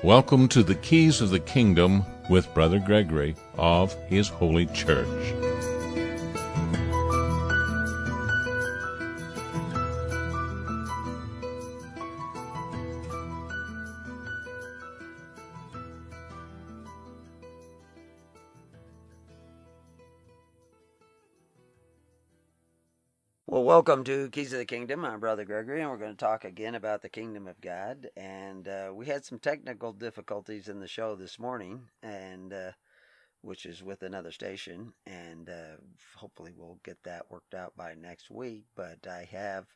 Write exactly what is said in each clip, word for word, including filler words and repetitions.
Welcome to the Keys of the Kingdom with Brother Gregory of His Holy Church. Well, welcome to Keys of the Kingdom. I'm Brother Gregory, and we're going to talk again about the Kingdom of God. And uh, we had some technical difficulties in the show this morning, and uh, which is with another station, and uh, hopefully we'll get that worked out by next week. But I have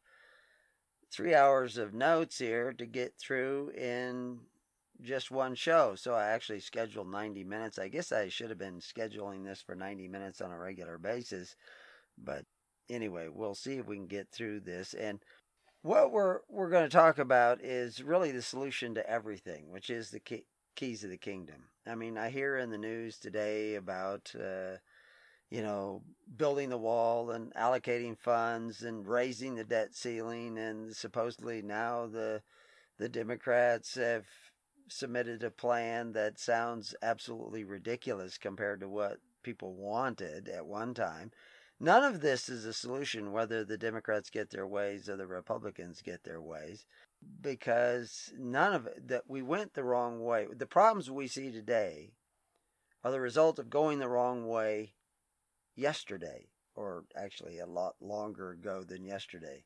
three hours of notes here to get through in just one show, so I actually scheduled ninety minutes. I guess I should have been scheduling this for ninety minutes on a regular basis, but anyway, we'll see if we can get through this. And what we're we're going to talk about is really the solution to everything, which is the key, keys of the kingdom. I mean, I hear in the news today about uh, you know building the wall and allocating funds and raising the debt ceiling, and supposedly now the the Democrats have submitted a plan that sounds absolutely ridiculous compared to what people wanted at one time. None of this is a solution whether the Democrats get their ways or the Republicans get their ways, because none of it, that we went the wrong way. The problems we see today are the result of going the wrong way yesterday, or actually a lot longer ago than yesterday.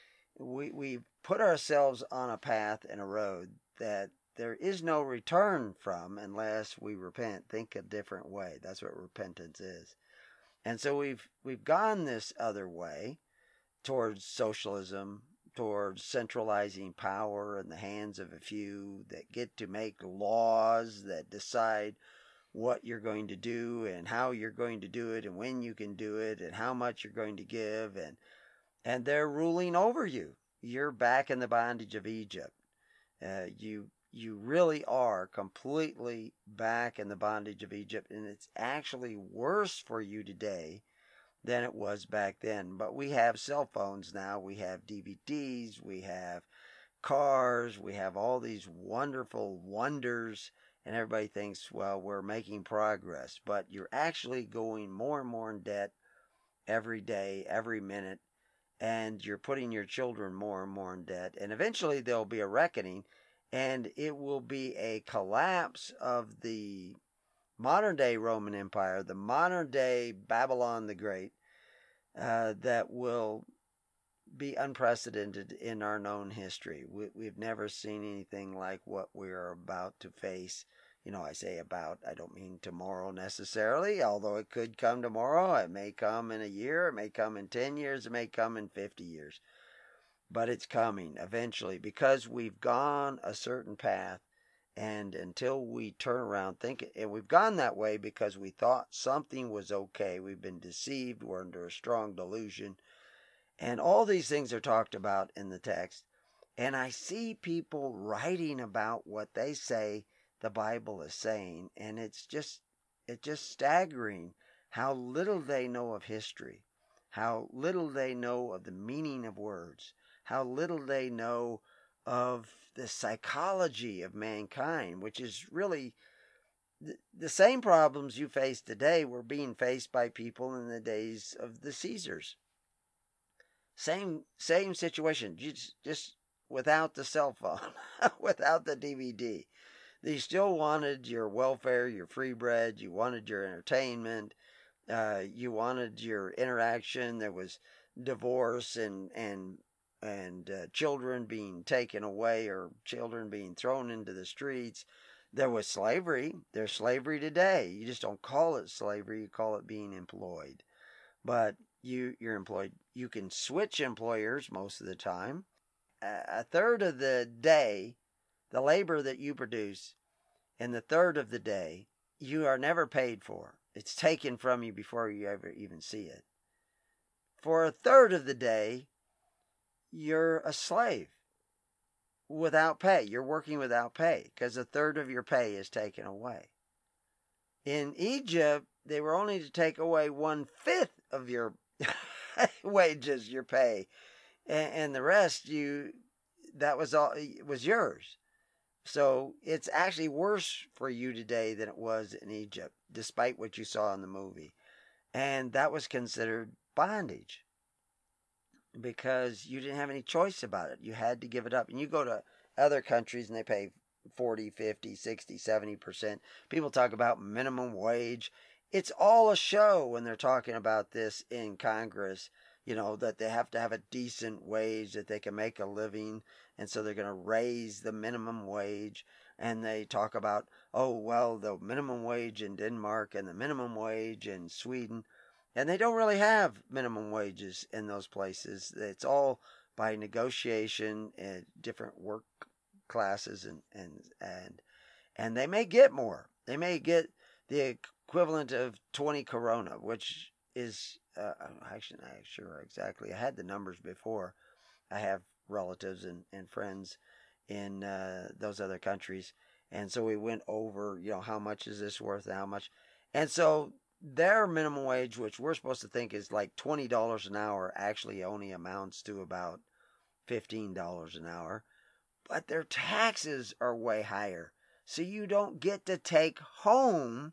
We we put ourselves on a path and a road that there is no return from unless we repent, think a different way. That's what repentance is. And so we've we've gone this other way towards socialism, towards centralizing power in the hands of a few that get to make laws that decide what you're going to do and how you're going to do it and when you can do it and how much you're going to give, and and they're ruling over you. You're back in the bondage of Egypt. Uh, you you really are completely back in the bondage of Egypt, and it's actually worse for you today than it was back then. But we have cell phones now, we have D V Ds, we have cars, we have all these wonderful wonders, and everybody thinks, well, we're making progress. But you're actually going more and more in debt every day, every minute, and you're putting your children more and more in debt. And eventually there'll be a reckoning, and it will be a collapse of the modern day Roman Empire, the modern day Babylon the Great, uh, that will be unprecedented in our known history. We, we've never seen anything like what we're about to face. You know, I say about, I don't mean tomorrow necessarily, although it could come tomorrow. It may come in a year, it may come in ten years, it may come in fifty years. But it's coming eventually, because we've gone a certain path, and until we turn around, think, and we've gone that way because we thought something was okay. We've been deceived. We're under a strong delusion. And all these things are talked about in the text. And I see people writing about what they say the Bible is saying, and it's just it's just staggering how little they know of history, how little they know of the meaning of words, how little they know of the psychology of mankind, which is really the, the same problems you face today were being faced by people in the days of the Caesars. Same same situation, just, just without the cell phone, without the D V D. They still wanted your welfare, your free bread, you wanted your entertainment, uh, you wanted your interaction. There was divorce and and and uh, children being taken away or children being thrown into the streets. There was slavery. There's slavery today. You just don't call it slavery. You call it being employed. But you you're employed. You can switch employers most of the time. A third of the day, the labor that you produce, in the third of the day, you are never paid for. It's taken from you before you ever even see it. For a third of the day, you're a slave without pay. You're working without pay because a third of your pay is taken away. In Egypt, they were only to take away one-fifth of your wages, your pay. And, and the rest, you that was all was yours. So it's actually worse for you today than it was in Egypt, despite what you saw in the movie. And that was considered bondage because you didn't have any choice about it. You had to give it up. And you go to other countries and they pay forty, fifty, sixty, seventy percent. People talk about minimum wage. It's all a show when they're talking about this in Congress, you know, that they have to have a decent wage, that they can make a living. And so they're going to raise the minimum wage. And they talk about, oh, well, the minimum wage in Denmark and the minimum wage in Sweden. And they don't really have minimum wages in those places. It's all by negotiation and different work classes, and and and and they may get more. They may get the equivalent of twenty corona, which is uh, actually not sure exactly. I had the numbers before. I have relatives and, and friends in uh, those other countries, and so we went over, you know, how much is this worth and how much, and so their minimum wage, which we're supposed to think is like twenty dollars an hour, actually only amounts to about fifteen dollars an hour. But their taxes are way higher. So you don't get to take home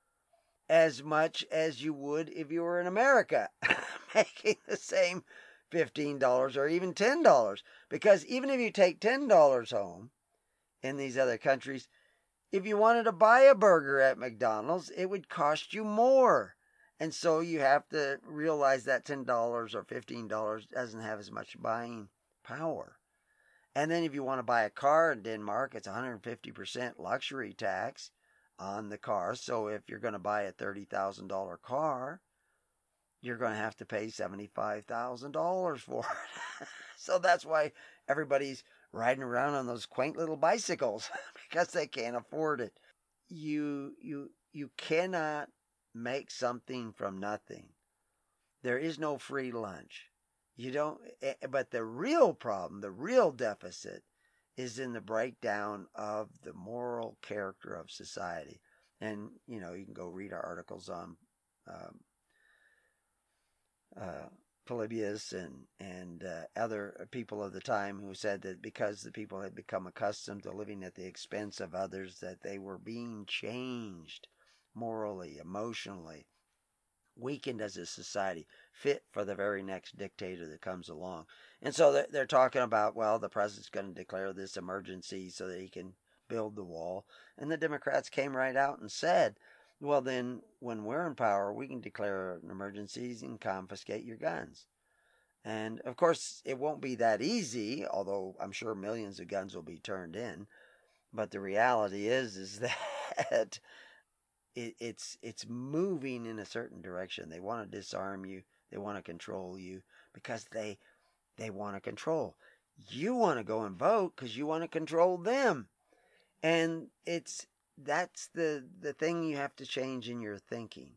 as much as you would if you were in America, making the same fifteen dollars or even ten dollars. Because even if you take ten dollars home in these other countries, if you wanted to buy a burger at McDonald's, it would cost you more. And so you have to realize that ten dollars or fifteen dollars doesn't have as much buying power. And then if you want to buy a car in Denmark, it's one hundred fifty percent luxury tax on the car. So if you're going to buy a thirty thousand dollars car, you're going to have to pay seventy-five thousand dollars for it. So that's why everybody's riding around on those quaint little bicycles because they can't afford it. You you you cannot make something from nothing. There is no free lunch. You don't, but the real problem, the real deficit is in the breakdown of the moral character of society. And, you know, you can go read our articles on um, uh, Polybius and, and uh, other people of the time who said that because the people had become accustomed to living at the expense of others, that they were being changed morally, emotionally, weakened as a society, fit for the very next dictator that comes along. And so they're, they're talking about, well, the president's going to declare this emergency so that he can build the wall. And the Democrats came right out and said, well, then when we're in power, we can declare an emergency and confiscate your guns. And of course, it won't be that easy, although I'm sure millions of guns will be turned in. But the reality is, is that It, it's it's moving in a certain direction. They want to disarm you. They want to control you because they they want to control. You want to go and vote because you want to control them, and it's that's the the thing you have to change in your thinking.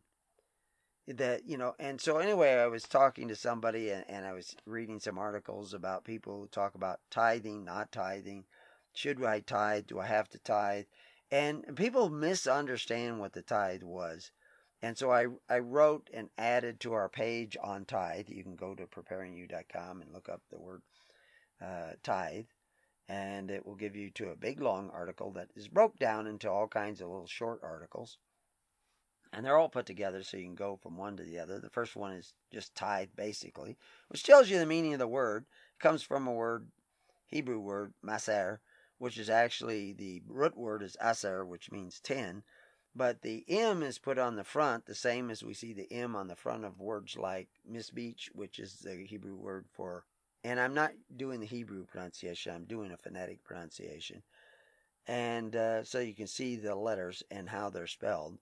That you know, and so anyway, I was talking to somebody and, and I was reading some articles about people who talk about tithing, not tithing. Should I tithe? Do I have to tithe? And people misunderstand what the tithe was. And so I, I wrote and added to our page on tithe. You can go to preparing you dot com and look up the word uh, tithe. And it will give you to a big long article that is broke down into all kinds of little short articles. And they're all put together so you can go from one to the other. The first one is just tithe, basically, which tells you the meaning of the word. It comes from a word, Hebrew word, maser, which is actually the root word is aser, which means ten. But the M is put on the front, the same as we see the M on the front of words like misbeach, which is the Hebrew word for, and I'm not doing the Hebrew pronunciation, I'm doing a phonetic pronunciation. And uh, so you can see the letters and how they're spelled.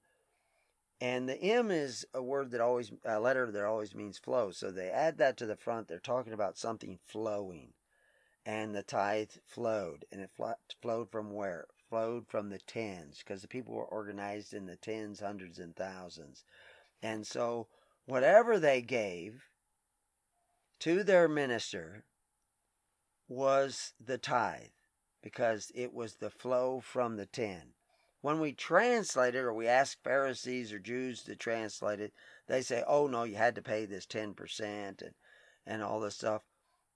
And the M is a word that always, a letter that always means flow. So they add that to the front. They're talking about something flowing. And the tithe flowed. And it flowed from where? Flowed from the tens, because the people were organized in the tens, hundreds, and thousands. And so whatever they gave to their minister was the tithe, because it was the flow from the ten. When we translate it, or we ask Pharisees or Jews to translate it, they say, oh no, you had to pay this ten percent and, and all this stuff.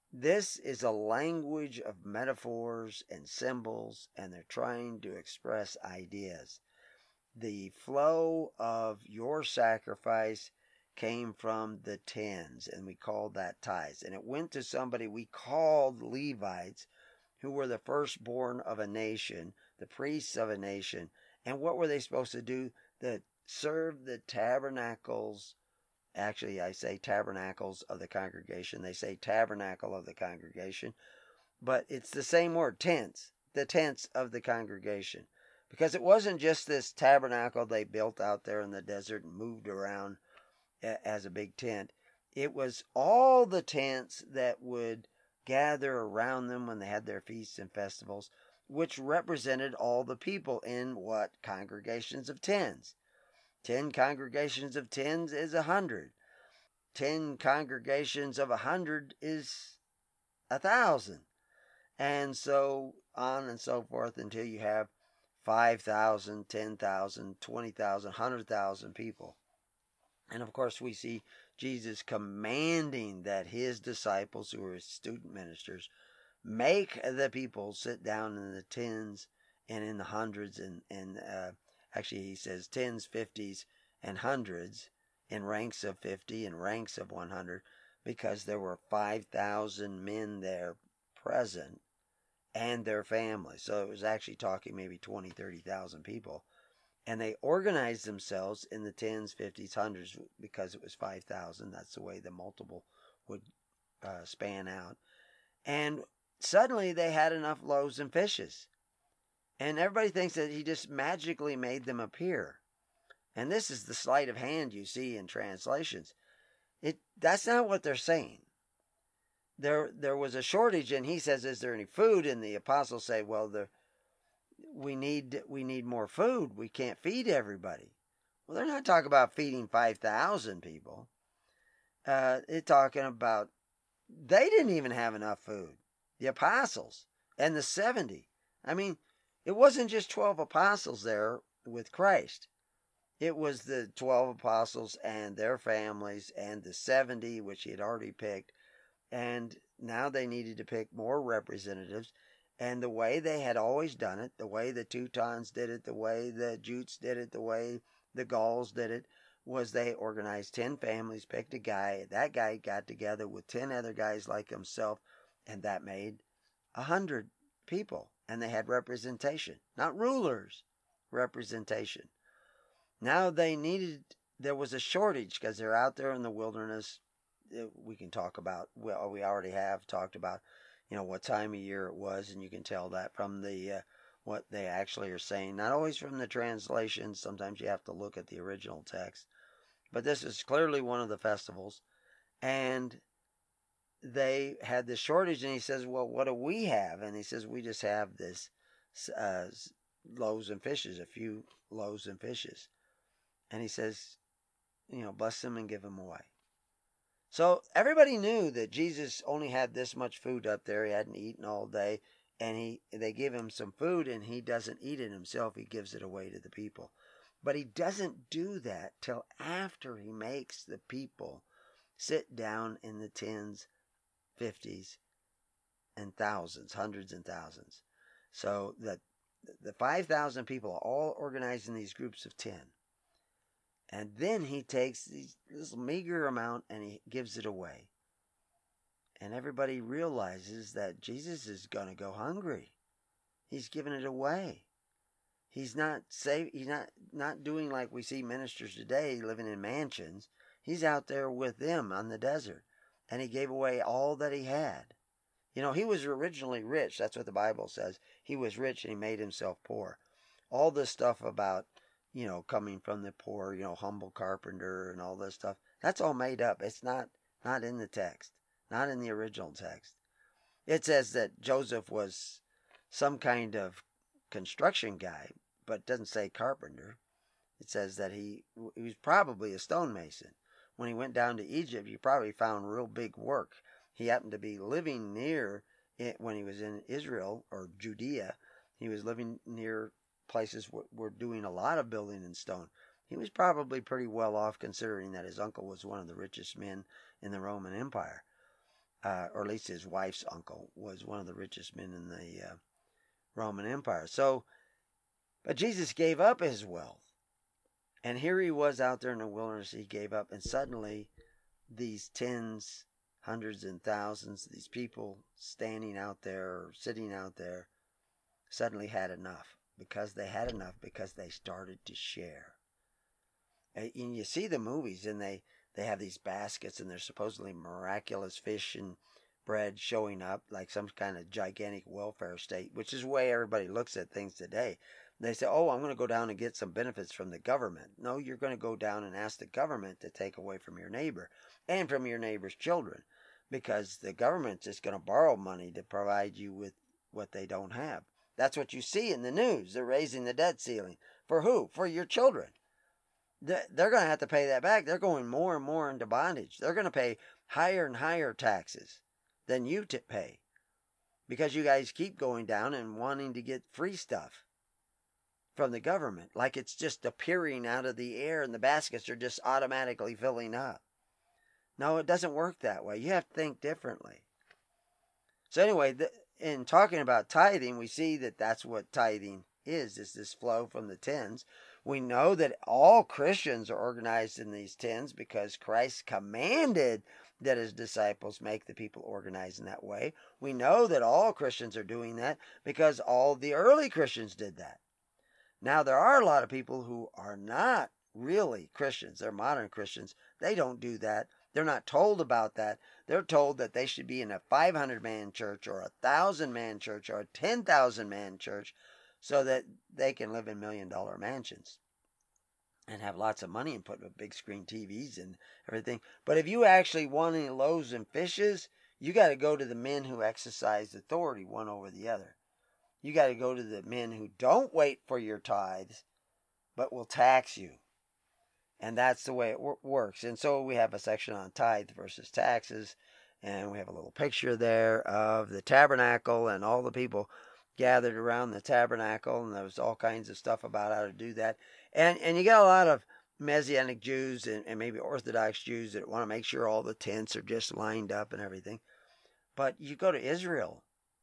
This is a language of metaphors and symbols, and they're trying to express ideas. The flow of your sacrifice came from the tens, and we called that tithes. And it went to somebody we called Levites, who were the firstborn of a nation, the priests of a nation. And what were they supposed to do? The serve the tabernacles. Actually, I say tabernacles of the congregation. They say tabernacle of the congregation, but it's the same word, tents, the tents of the congregation. Because it wasn't just this tabernacle they built out there in the desert and moved around as a big tent. It was all the tents that would gather around them when they had their feasts and festivals, which represented all the people in what? Congregations of tens. Ten congregations of tens is a hundred. Ten congregations of a hundred is a thousand. And so on and so forth until you have five thousand, ten thousand, twenty thousand, one hundred thousand people. And of course, we see Jesus commanding that his disciples, who are his student ministers, make the people sit down in the tens and in the hundreds. And, and uh, actually, he says tens, fifties, and hundreds in ranks of fifty and ranks of one hundred, because there were five thousand men there present and their families. So it was actually talking maybe twenty, thirty thousand people. And they organized themselves in the tens, fifties, hundreds, because it was five thousand. That's the way the multiple would uh, span out. And suddenly they had enough loaves and fishes. And everybody thinks that he just magically made them appear. And this is the sleight of hand you see in translations. It That's not what they're saying. There, there was a shortage, and he says, "Is there any food?" And the apostles say, "Well, the we need we need more food. We can't feed everybody." Well, they're not talking about feeding five thousand people. Uh, they're talking about they didn't even have enough food. The apostles and the seventy. I mean, it wasn't just twelve apostles there with Christ. It was the twelve apostles and their families and the seventy, which he had already picked. And now they needed to pick more representatives. And the way they had always done it, the way the Teutons did it, the way the Jutes did it, the way the Gauls did it, was they organized ten families, picked a guy. That guy got together with ten other guys like himself, and that made a hundred people. And they had representation, not rulers, representation. Now they needed, there was a shortage because they're out there in the wilderness. We can talk about, well, we already have talked about, you know, what time of year it was, and you can tell that from the uh, what they actually are saying. Not always from the translations. Sometimes you have to look at the original text. But this is clearly one of the festivals. And they had this shortage, and he says, "Well, what do we have?" And he says, "We just have this uh, loaves and fishes, a few loaves and fishes." And he says, you know, bless them and give them away. So everybody knew that Jesus only had this much food up there. He hadn't eaten all day. And he they give him some food, and he doesn't eat it himself. He gives it away to the people. But he doesn't do that till after he makes the people sit down in the tens, fifties, and thousands, hundreds and thousands. So that the five thousand people are all organized in these groups of ten. And then he takes this meager amount and he gives it away. And everybody realizes that Jesus is going to go hungry. He's giving it away. He's not save, He's not, not doing like we see ministers today living in mansions. He's out there with them on the desert. And he gave away all that he had. You know, he was originally rich. That's what the Bible says. He was rich and he made himself poor. All this stuff about, you know, coming from the poor, you know, humble carpenter and all this stuff, that's all made up. It's not, not in the text, not in the original text. It says that Joseph was some kind of construction guy, but it doesn't say carpenter. It says that he, he was probably a stonemason. When he went down to Egypt, he probably found real big work. He happened to be living near it when he was in Israel or Judea. He was living near places were doing a lot of building in stone. He was probably pretty well off considering that his uncle was one of the richest men in the Roman Empire. uh, or at least his wife's uncle, was one of the richest men in the uh, Roman Empire. So, but Jesus gave up his wealth. And here he was out there in the wilderness, he gave up, and suddenly these tens, hundreds, and thousands, these people standing out there or sitting out there, suddenly had enough. Because they had enough, because they started to share. And you see the movies, and they, they have these baskets, and there's supposedly miraculous fish and bread showing up, like some kind of gigantic welfare state, which is the way everybody looks at things today. They say, oh, I'm going to go down and get some benefits from the government. No, you're going to go down and ask the government to take away from your neighbor and from your neighbor's children, because the government's just going to borrow money to provide you with what they don't have. That's what you see in the news. They're raising the debt ceiling. For who? For your children. They're going to have to pay that back. They're going more and more into bondage. They're going to pay higher and higher taxes than you to pay, because you guys keep going down and wanting to get free stuff from the government, like it's just appearing out of the air and the baskets are just automatically filling up. No, it doesn't work that way. You have to think differently. So anyway, the, in talking about tithing, we see that that's what tithing is, is this flow from the tens. We know that all Christians are organized in these tens because Christ commanded that his disciples make the people organized in that way. We know that all Christians are doing that because all the early Christians did that. Now, there are a lot of people who are not really Christians. They're modern Christians. They don't do that. They're not told about that. They're told that they should be in a five hundred man church or a one thousand man church or a ten thousand man church so that they can live in million dollar mansions and have lots of money and put up big screen T Vs and everything. But if you actually want any loaves and fishes, you got to go to the men who exercise authority one over the other. You got to go to the men who don't wait for your tithes, but will tax you. And that's the way it wor- works. And so we have a section on tithe versus taxes. And we have a little picture there of the tabernacle and all the people gathered around the tabernacle. And there was all kinds of stuff about how to do that. And and you got a lot of Messianic Jews and, and maybe Orthodox Jews that want to make sure all the tents are just lined up and everything. But you go to Israel,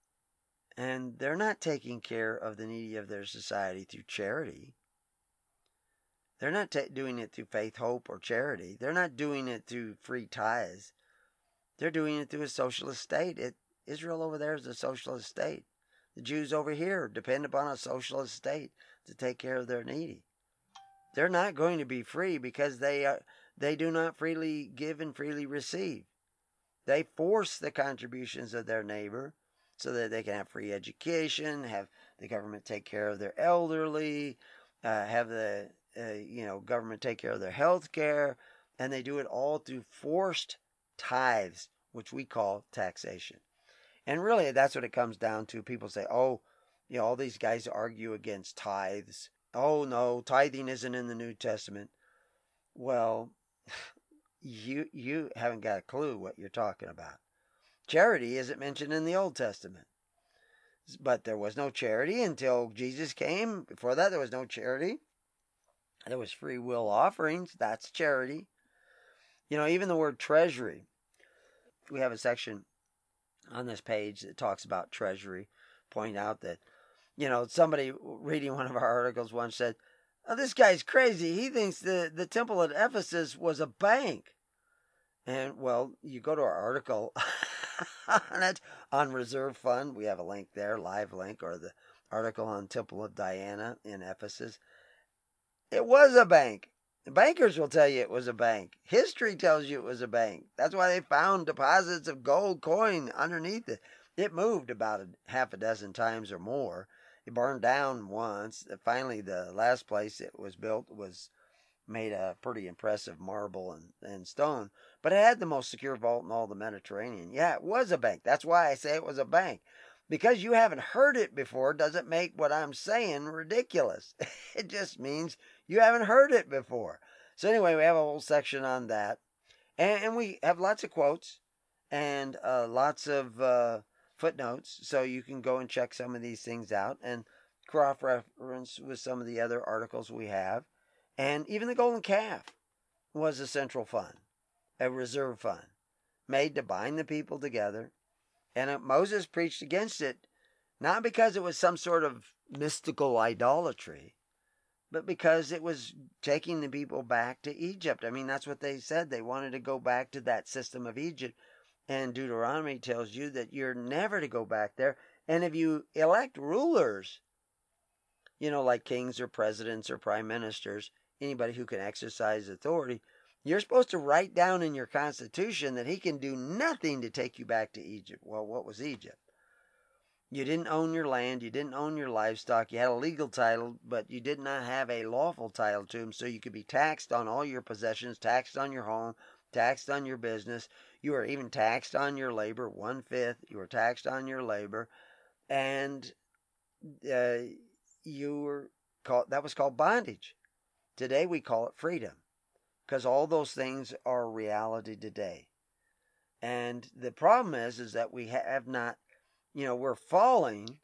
and they're not taking care of the needy of their society through charity. They're not ta- doing it through faith, hope, or charity. They're not doing it through free tithes. They're doing it through a socialist state. It, Israel over there is a socialist state. The Jews over here depend upon a socialist state to take care of their needy. They're not going to be free because they are, they do not freely give and freely receive. They force the contributions of their neighbor so that they can have free education, have the government take care of their elderly, uh, have the uh, you know government take care of their health care, and they do it all through forced tithes, which we call taxation. And really, that's what it comes down to. People say, oh, you know, all these guys argue against tithes. Oh, no, tithing isn't in the New Testament. Well, you you haven't got a clue what you're talking about. Charity isn't mentioned in the Old Testament. But there was no charity until Jesus came. Before that, there was no charity. There was free will offerings. That's charity. You know, even the word treasury. We have a section on this page that talks about treasury. Point out that, you know, somebody reading one of our articles once said, oh, this guy's crazy. He thinks the, the temple at Ephesus was a bank. And, well, you go to our article on it, on Reserve Fund. We have a link there, live link, or the article on Temple of Diana in Ephesus. It was a bank. The bankers will tell you it was a bank. History tells you it was a bank. That's why they found deposits of gold coin underneath it. It moved about a half a dozen times or more. It burned down once. Finally, the last place it was built was made a pretty impressive marble and, and stone, but it had the most secure vault in all the Mediterranean. Yeah, it was a bank. That's why I say it was a bank. Because you haven't heard it before doesn't make what I'm saying ridiculous. It just means you haven't heard it before. So anyway, we have a whole section on that. And, and we have lots of quotes and uh, lots of uh, footnotes, so you can go and check some of these things out and cross-reference with some of the other articles we have. And even the golden calf was a central fund, a reserve fund. made to bind the people together. And uh, Moses preached against it, not because it was some sort of mystical idolatry, but because it was taking the people back to Egypt. I mean, that's what they said. They wanted to go back to that system of Egypt. And Deuteronomy tells you that you're never to go back there. And if you elect rulers, you know, like kings or presidents or prime ministers, anybody who can exercise authority, you're supposed to write down in your constitution that he can do nothing to take you back to Egypt. Well, what was Egypt? You didn't own your land. You didn't own your livestock. You had a legal title, but you did not have a lawful title to them, so you could be taxed on all your possessions, taxed on your home, taxed on your business. You were even taxed on your labor, one-fifth. You were taxed on your labor, and uh, you were called, that was called bondage. Today we call it freedom, because all those things are reality today. And the problem is, is that we have not, you know, we're falling,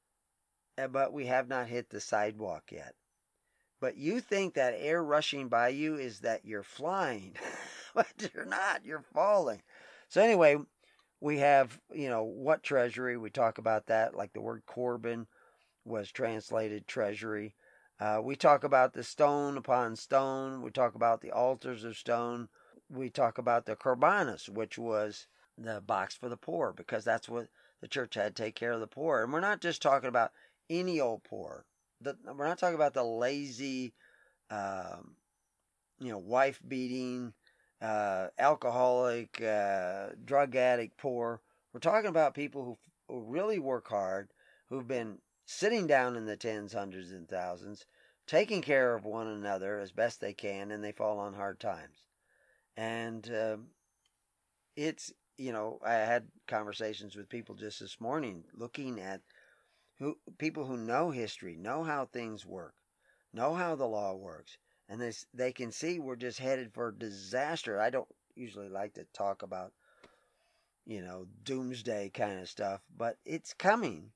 but we have not hit the sidewalk yet. But you think that air rushing by you is that you're flying, but you're not, you're falling. So anyway, we have, you know, what treasury, we talk about that, like the word Corban was translated treasury. Uh, we talk about the stone upon stone. We talk about the altars of stone. We talk about the korbanos, which was the box for the poor, because that's what the church had to take care of the poor. And we're not just talking about any old poor. The, we're not talking about the lazy, um, you know, wife beating, uh, alcoholic, uh, drug addict poor. We're talking about people who, who really work hard, who've been sitting down in the tens, hundreds, and thousands, taking care of one another as best they can, and they fall on hard times. And uh, it's, you know, I had conversations with people just this morning looking at who people who know history, know how things work, know how the law works, and they, they can see we're just headed for disaster. I don't usually like to talk about, you know, doomsday kind of stuff, but it's coming.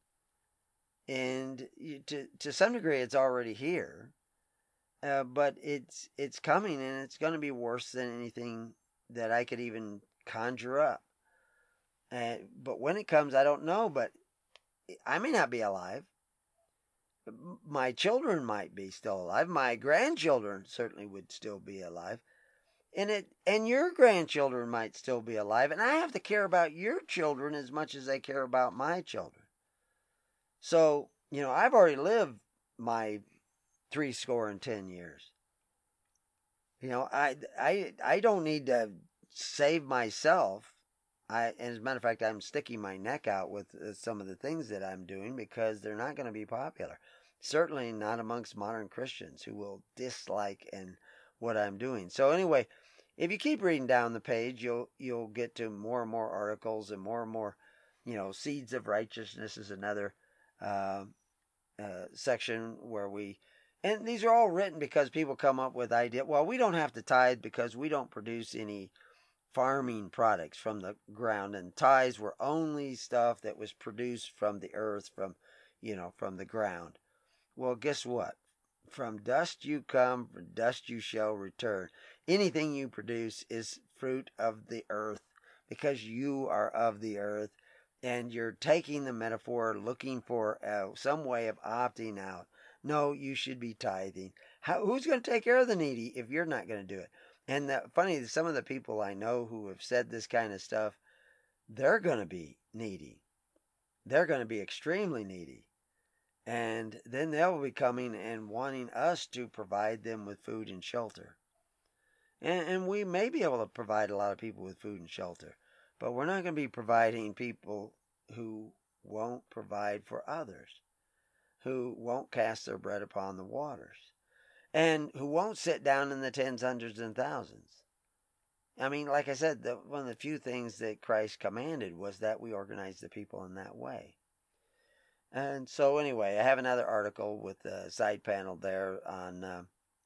And to to some degree, it's already here, uh, but it's it's coming, and it's going to be worse than anything that I could even conjure up. Uh, but when it comes, I don't know. But I may not be alive. My children might be still alive. My grandchildren certainly would still be alive, and it and your grandchildren might still be alive. And I have to care about your children as much as I care about my children. So, you know, I've already lived my three score and ten years. You know, I, I, I don't need to save myself. I, and as a matter of fact, I'm sticking my neck out with uh, some of the things that I'm doing because they're not going to be popular. Certainly not amongst modern Christians who will dislike and what I'm doing. So anyway, if you keep reading down the page, you'll you'll get to more and more articles and more and more, you know, seeds of righteousness is another uh, uh, section where we, and these are all written because people come up with idea. Well, we don't have to tithe because we don't produce any farming products from the ground, and tithes were only stuff that was produced from the earth, from, you know, from the ground. Well, guess what? From dust you come, from dust you shall return. Anything you produce is fruit of the earth because you are of the earth, and you're taking the metaphor, looking for uh, some way of opting out. No, you should be tithing. How, who's going to take care of the needy if you're not going to do it? And the, funny, some of the people I know who have said this kind of stuff, they're going to be needy. They're going to be extremely needy. And then they'll be coming and wanting us to provide them with food and shelter. And, and we may be able to provide a lot of people with food and shelter, but we're not going to be providing people who won't provide for others, who won't cast their bread upon the waters, and who won't sit down in the tens, hundreds, and thousands. I mean, like I said, the, one of the few things that Christ commanded was that we organize the people in that way. And so anyway, I have another article with a side panel there on uh,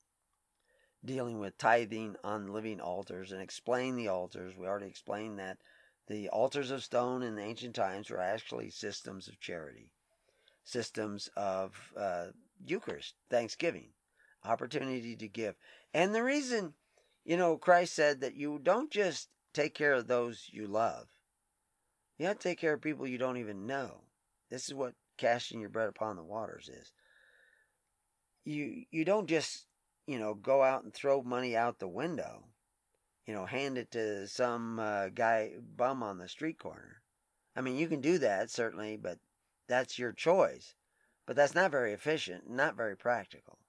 dealing with tithing on living altars and explain the altars. We already explained that the altars of stone in the ancient times were actually systems of charity, systems of uh, Eucharist, Thanksgiving, opportunity to give. And the reason, you know, Christ said that you don't just take care of those you love. You have to take care of people you don't even know. This is what casting your bread upon the waters is. You you don't just, you know, go out and throw money out the window. You know, hand it to some uh, guy bum on the street corner. I mean, you can do that certainly, but that's your choice. But that's not very efficient, not very practical.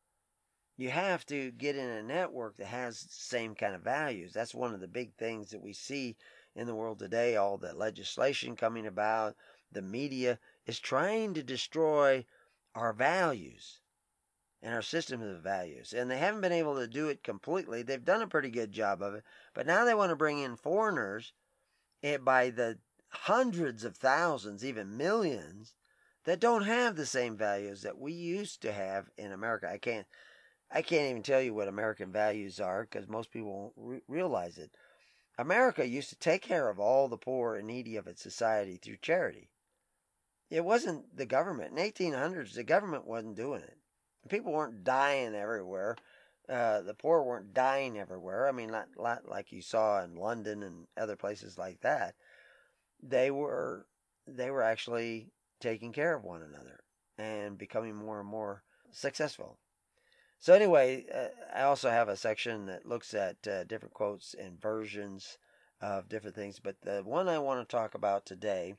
You have to get in a network that has the same kind of values. That's one of the big things that we see in the world today. All the legislation coming about, the media is trying to destroy our values and our system of values. And they haven't been able to do it completely. They've done a pretty good job of it. But now they want to bring in foreigners by the hundreds of thousands, even millions, that don't have the same values that we used to have in America. I can't I can't even tell you what American values are because most people won't re- realize it. America used to take care of all the poor and needy of its society through charity. It wasn't the government. In eighteen hundreds, the government wasn't doing it. People weren't dying everywhere. Uh, the poor weren't dying everywhere. I mean, not, not like you saw in London and other places like that. They were they were actually taking care of one another and becoming more and more successful. So anyway, uh, I also have a section that looks at uh, different quotes and versions of different things. But the one I want to talk about today,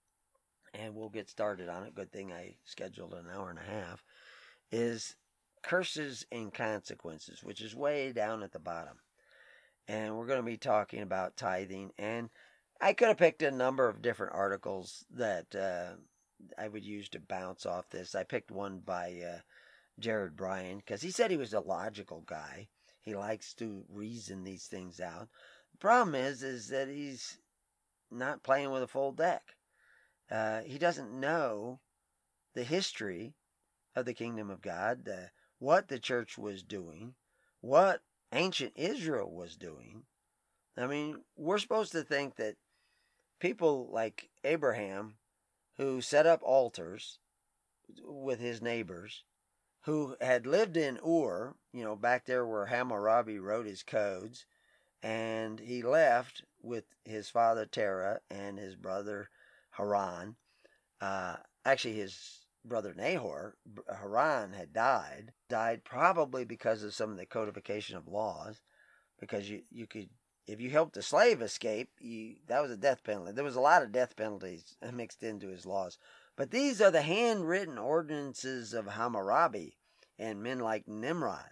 and we'll get started on it, good thing I scheduled an hour and a half, is curses and consequences, which is way down at the bottom. And we're going to be talking about tithing. And I could have picked a number of different articles that uh, I would use to bounce off this. I picked one by uh, Jared Bryan because he said he was a logical guy. He likes to reason these things out. The problem is, is that he's not playing with a full deck. Uh, he doesn't know the history of the kingdom of God, uh, what the church was doing, what ancient Israel was doing. I mean, we're supposed to think that people like Abraham, who set up altars with his neighbors, who had lived in Ur, you know, back there where Hammurabi wrote his codes, and he left with his father Terah and his brother Haran. Uh, actually, his brother Nahor, Haran, had died. Died probably because of some of the codification of laws, because you, you could, if you helped a slave escape, you, that was a death penalty. There was a lot of death penalties mixed into his laws. But these are the handwritten ordinances of Hammurabi and men like Nimrod.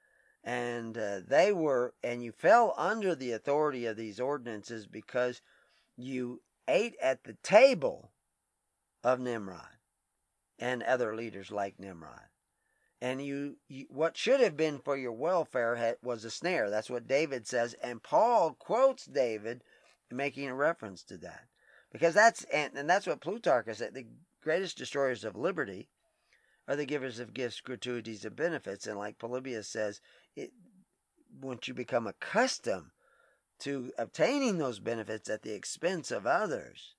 And uh, they were, and you fell under the authority of these ordinances because you ate at the table of Nimrod and other leaders like Nimrod. And you, you what should have been for your welfare had, was a snare. That's what David says. And Paul quotes David making a reference to that. Because that's, and, and that's what Plutarchus said, the greatest destroyers of liberty are the givers of gifts, gratuities, and benefits. And like Polybius says, it, once you become accustomed to obtaining those benefits at the expense of others,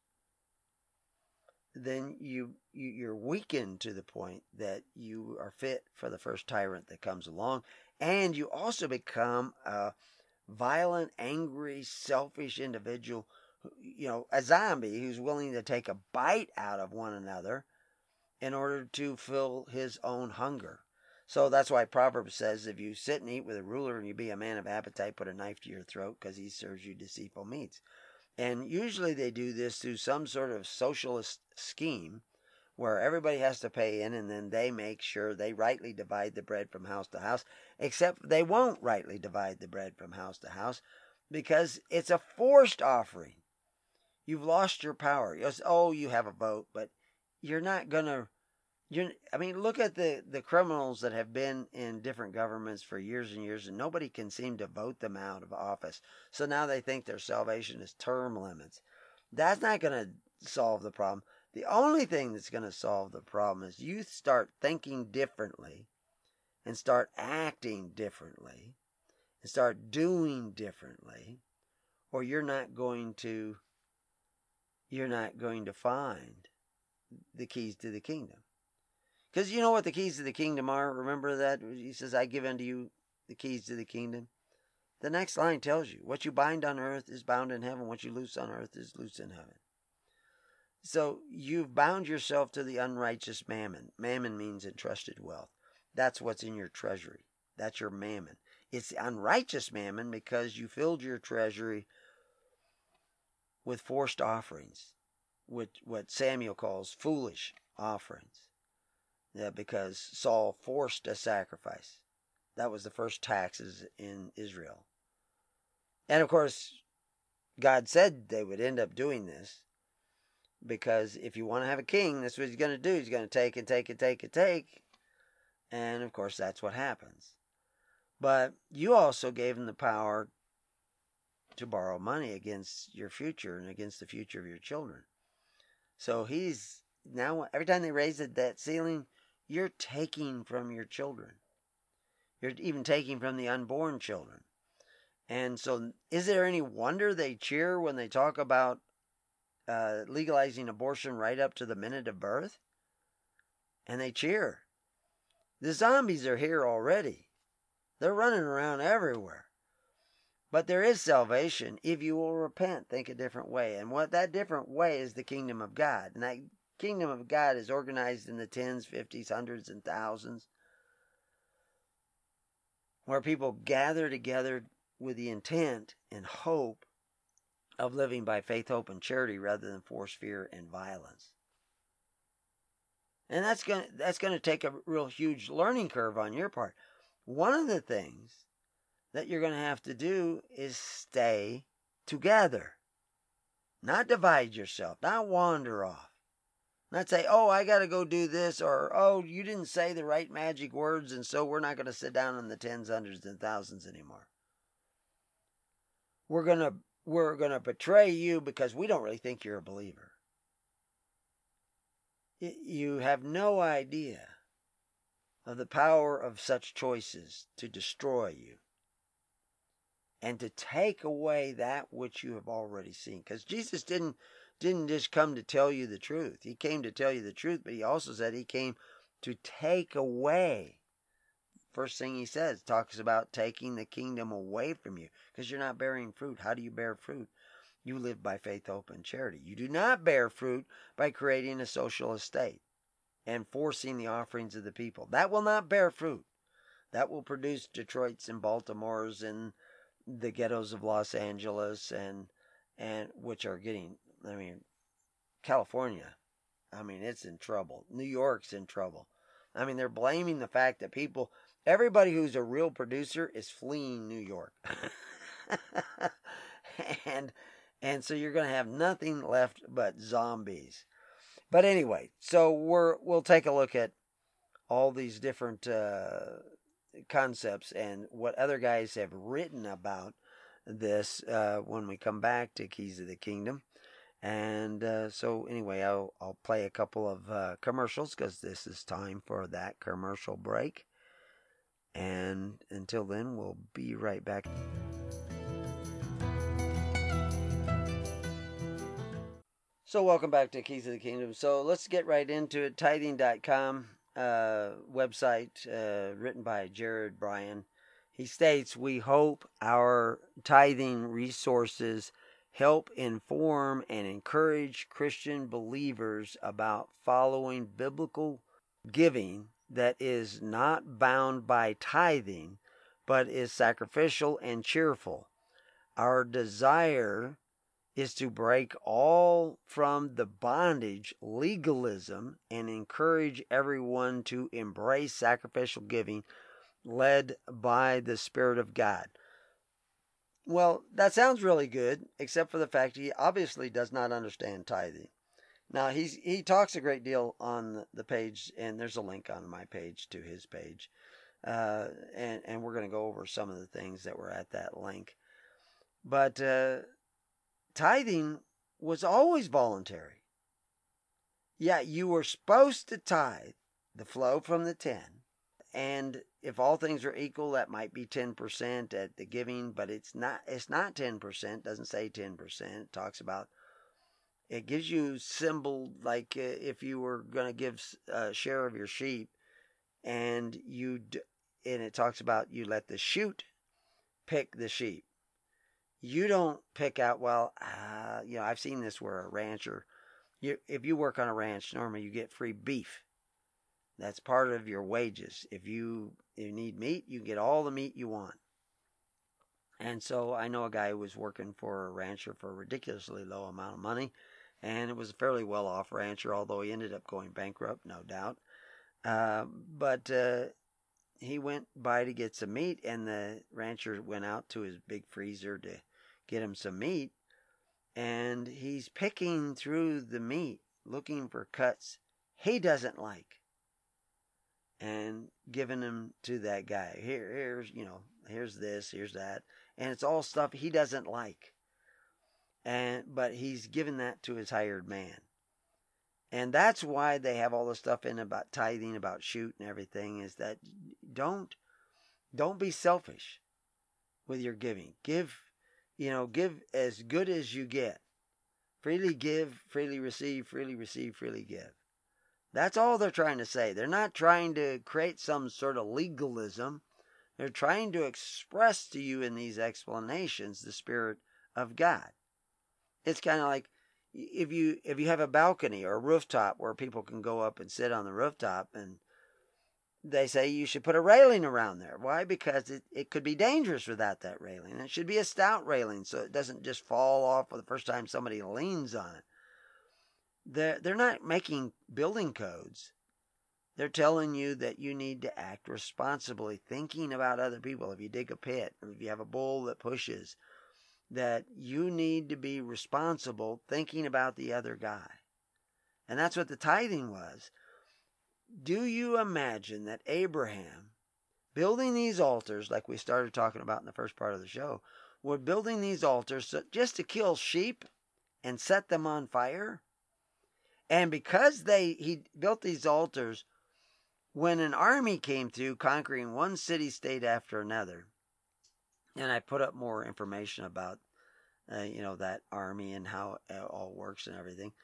then you, you you're weakened to the point that you are fit for the first tyrant that comes along, and you also become a violent, angry, selfish individual, you know, a zombie who's willing to take a bite out of one another in order to fill his own hunger. So that's why Proverbs says, if you sit and eat with a ruler and you be a man of appetite, put a knife to your throat because he serves you deceitful meats. And usually they do this through some sort of socialist scheme where everybody has to pay in and then they make sure they rightly divide the bread from house to house, except they won't rightly divide the bread from house to house because it's a forced offering. You've lost your power. You say, oh, you have a vote, but you're not going to, you're, I mean, look at the, the criminals that have been in different governments for years and years, and nobody can seem to vote them out of office. So now they think their salvation is term limits. That's not going to solve the problem. The only thing that's going to solve the problem is you start thinking differently and start acting differently and start doing differently, or you're not going to, you're not going to find the keys to the kingdom. Because you know what the keys to the kingdom are? Remember that? He says, I give unto you the keys to the kingdom. The next line tells you, what you bind on earth is bound in heaven. What you loose on earth is loose in heaven. So you've bound yourself to the unrighteous mammon. Mammon means entrusted wealth. That's what's in your treasury. That's your mammon. It's the unrighteous mammon because you filled your treasury with forced offerings, which what Samuel calls foolish offerings. Yeah, because Saul forced a sacrifice. That was the first taxes in Israel. And of course, God said they would end up doing this, because if you want to have a king, that's what he's going to do. He's going to take and take and take and take. And of course, that's what happens. But you also gave him the power to borrow money against your future and against the future of your children. So he's now, every time they raise the debt ceiling, you're taking from your children. You're even taking from the unborn children. And so is there any wonder they cheer when they talk about uh, legalizing abortion right up to the minute of birth? And they cheer. The zombies are here already. They're running around everywhere. But there is salvation if you will repent, think a different way. And what that different way is the kingdom of God. And that kingdom of God is organized in the tens, fifties, hundreds, and thousands, where people gather together with the intent and hope of living by faith, hope, and charity rather than force, fear, and violence. And that's going to, that's going to take a real huge learning curve on your part. One of the things that you're going to have to do is stay together. Not divide yourself, not wander off. Not say, oh, I got to go do this, or, oh, you didn't say the right magic words, and so we're not going to sit down in the tens, hundreds, and thousands anymore. We're going to we're going to betray you because we don't really think you're a believer. You have no idea of the power of such choices to destroy you and to take away that which you have already seen. Because Jesus didn't didn't just come to tell you the truth. He came to tell you the truth, but he also said he came to take away. First thing he says, talks about taking the kingdom away from you because you're not bearing fruit. How do you bear fruit? You live by faith, hope, and charity. You do not bear fruit by creating a social estate and forcing the offerings of the people. That will not bear fruit. That will produce Detroits and Baltimores and the ghettos of Los Angeles, and and which are getting, I mean, California, I mean, it's in trouble. New York's in trouble. I mean, they're blaming the fact that people, everybody who's a real producer is fleeing New York. and and so you're going to have nothing left but zombies. But anyway, so we're we'll take a look at all these different uh, concepts and what other guys have written about this uh, when we come back to Keys of the Kingdom. And uh, so anyway, I'll, I'll play a couple of uh, commercials because this is time for that commercial break. And until then, we'll be right back. So welcome back to Keys of the Kingdom. So let's get right into it. Tithing dot com uh, website uh, written by Jared Bryan. He states, we hope our tithing resources help inform and encourage Christian believers about following biblical giving that is not bound by tithing, but is sacrificial and cheerful. Our desire is to break all from the bondage, legalism, and encourage everyone to embrace sacrificial giving led by the Spirit of God. Well, that sounds really good, except for the fact he obviously does not understand tithing. Now, he's he talks a great deal on the page, and there's a link on my page to his page. Uh, and, and we're going to go over some of the things that were at that link. But uh, tithing was always voluntary. Yeah, you were supposed to tithe the flow from the ten. And if all things are equal, that might be ten percent at the giving, but it's not, it's not ten percent. It doesn't say ten percent. It talks about, it gives you symbol, like uh, if you were going to give a share of your sheep, and you, and it talks about you let the shoot pick the sheep. You don't pick out, well, uh, you know, I've seen this where a rancher, you, if you work on a ranch, normally you get free beef. That's part of your wages. If you, if you need meat, you get all the meat you want. And so I know a guy who was working for a rancher for a ridiculously low amount of money, and it was a fairly well-off rancher, although he ended up going bankrupt, no doubt. Uh, but uh, he went by to get some meat, and the rancher went out to his big freezer to get him some meat, and he's picking through the meat, looking for cuts he doesn't like, and giving them to that guy. Here, here's, you know, here's this, here's that, and it's all stuff he doesn't like, and but he's giving that to his hired man. And that's why they have all the stuff in about tithing, about shoot and everything, is that don't don't be selfish with your giving. Give, you know, give as good as you get. Freely give, freely receive, freely receive, freely give. That's all they're trying to say. They're not trying to create some sort of legalism. They're trying to express to you in these explanations the Spirit of God. It's kind of like, If you if you have a balcony or a rooftop where people can go up and sit on the rooftop, and they say you should put a railing around there. Why? Because it, it could be dangerous without that railing. It should be a stout railing so it doesn't just fall off for the first time somebody leans on it. They're, they're not making building codes. They're telling you that you need to act responsibly, thinking about other people. If you dig a pit, or if you have a bull that pushes, that you need to be responsible, thinking about the other guy. And that's what the tithing was. Do you imagine that Abraham, building these altars, like we started talking about in the first part of the show, were building these altars just to kill sheep and set them on fire? And because they he built these altars, when an army came through, conquering one city-state after another, and I put up more information about Uh, you know, that army and how it all works and everything.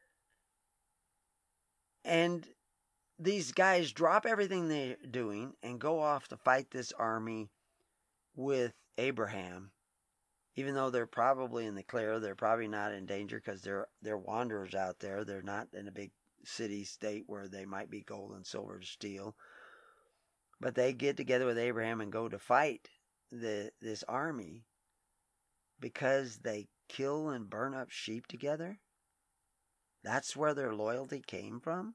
And these guys drop everything they're doing and go off to fight this army with Abraham, even though they're probably in the clear. They're probably not in danger because they're they're wanderers out there. They're not in a big city state where they might be gold and silver to steal. But they get together with Abraham and go to fight the this army because they kill and burn up sheep together. That's where their loyalty came from.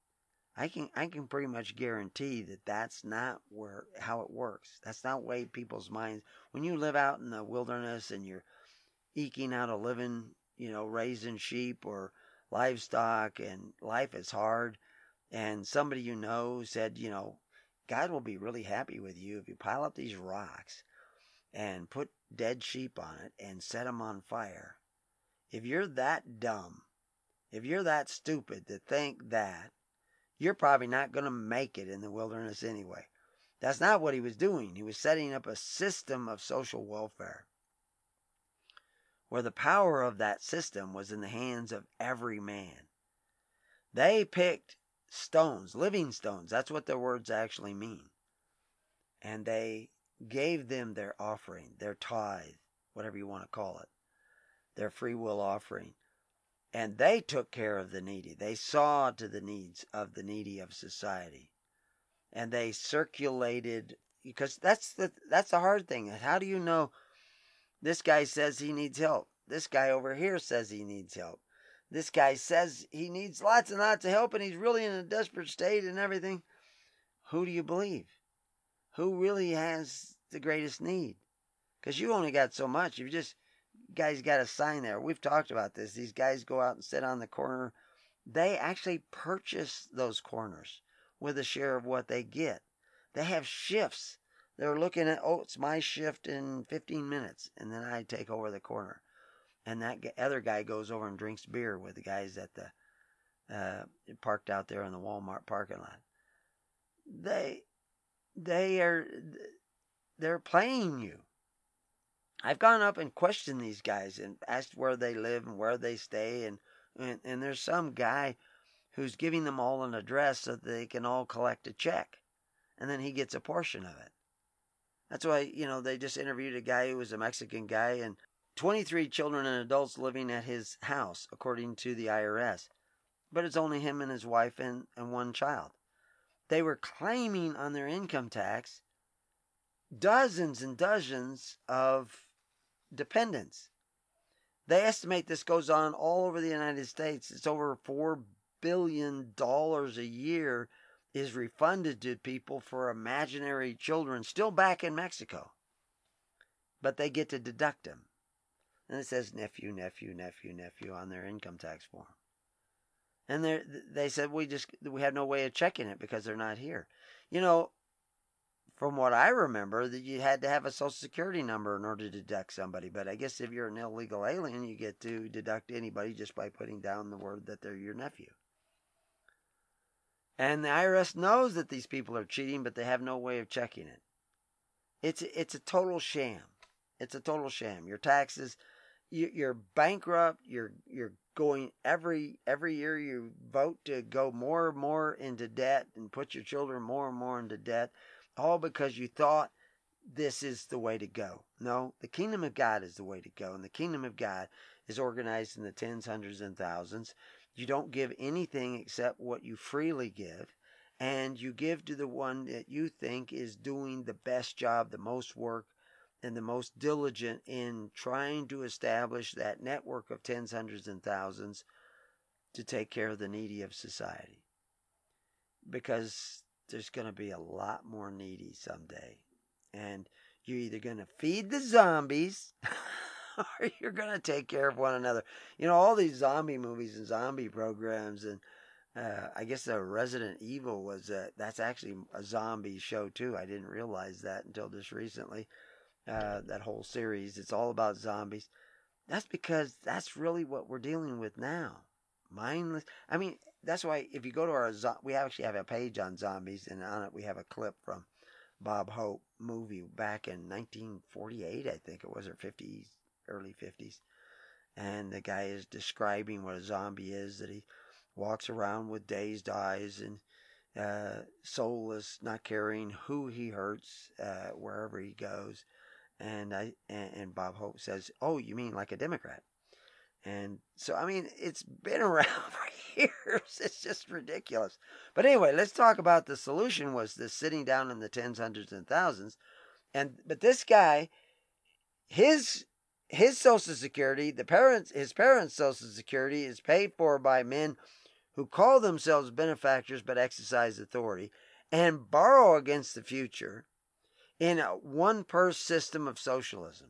I can I can pretty much guarantee that that's not where how it works. That's not the way people's minds. When you live out in the wilderness and you're eking out a living, you know, raising sheep or livestock, and life is hard, and somebody you know said, you know, God will be really happy with you if you pile up these rocks and put dead sheep on it and set them on fire. If you're that dumb, if you're that stupid to think that, you're probably not going to make it in the wilderness anyway. That's not what he was doing. He was setting up a system of social welfare where the power of that system was in the hands of every man. They picked stones, living stones. That's what their words actually mean. And they gave them their offering, their tithe, whatever you want to call it, their free will offering. And they took care of the needy. They saw to the needs of the needy of society. And they circulated, because that's the that's the hard thing. How do you know this guy says he needs help? This guy over here says he needs help. This guy says he needs lots and lots of help and he's really in a desperate state and everything. Who do you believe? Who really has the greatest need? Because you only got so much. You've just, guys got a sign there. We've talked about this. These guys go out and sit on the corner. They actually purchase those corners with a share of what they get. They have shifts. They're looking at, oh, it's my shift in fifteen minutes, and then I take over the corner. And that other guy goes over and drinks beer with the guys at the uh, parked out there in the Walmart parking lot. They, they are, they're playing you. I've gone up and questioned these guys and asked where they live and where they stay, and and, and there's some guy who's giving them all an address so that they can all collect a check, and then he gets a portion of it. That's why, you know, they just interviewed a guy who was a Mexican guy, and twenty-three children and adults living at his house, according to the I R S. But it's only him and his wife and, and one child. They were claiming on their income tax dozens and dozens of dependents. They estimate this goes on all over the United States. It's over four billion dollars a year is refunded to people for imaginary children still back in Mexico. But they get to deduct them. And it says nephew, nephew, nephew, nephew on their income tax form. And they they said we just we have no way of checking it because they're not here. You know, from what I remember, that you had to have a Social Security number in order to deduct somebody. But I guess if you're an illegal alien, you get to deduct anybody just by putting down the word that they're your nephew. And the I R S knows that these people are cheating, but they have no way of checking it. It's it's a total sham. It's a total sham. Your taxes, you, you're bankrupt. You're you're going every every year you vote to go more and more into debt and put your children more and more into debt, all because you thought this is the way to go. No, the kingdom of God is the way to go, and the kingdom of God is organized in the tens, hundreds, and thousands. You don't give anything except what you freely give, and you give to the one that you think is doing the best job, the most work, and the most diligent in trying to establish that network of tens, hundreds, and thousands to take care of the needy of society. Because there's going to be a lot more needy someday. And you're either going to feed the zombies or you're going to take care of one another. You know, all these zombie movies and zombie programs, and uh, I guess the Resident Evil was, a, that's actually a zombie show too. I didn't realize that until just recently. Uh, that whole series, it's all about zombies. That's because that's really what we're dealing with now. Mindless. I mean, that's why if you go to our, we actually have a page on zombies, and on it we have a clip from Bob Hope movie back in nineteen forty-eight, I think it was, or fifties, early fifties. And the guy is describing what a zombie is, that he walks around with dazed eyes and uh, soulless, not caring who he hurts, uh, wherever he goes. And I and, and Bob Hope says, "Oh, you mean like a Democrat?" And so, I mean, it's been around for years. It's just ridiculous. But anyway, let's talk about the solution. Was this sitting down in the tens, hundreds, and thousands? And but this guy, his his Social Security, the parents, his parents' Social Security is paid for by men who call themselves benefactors but exercise authority and borrow against the future in a one-purse system of socialism.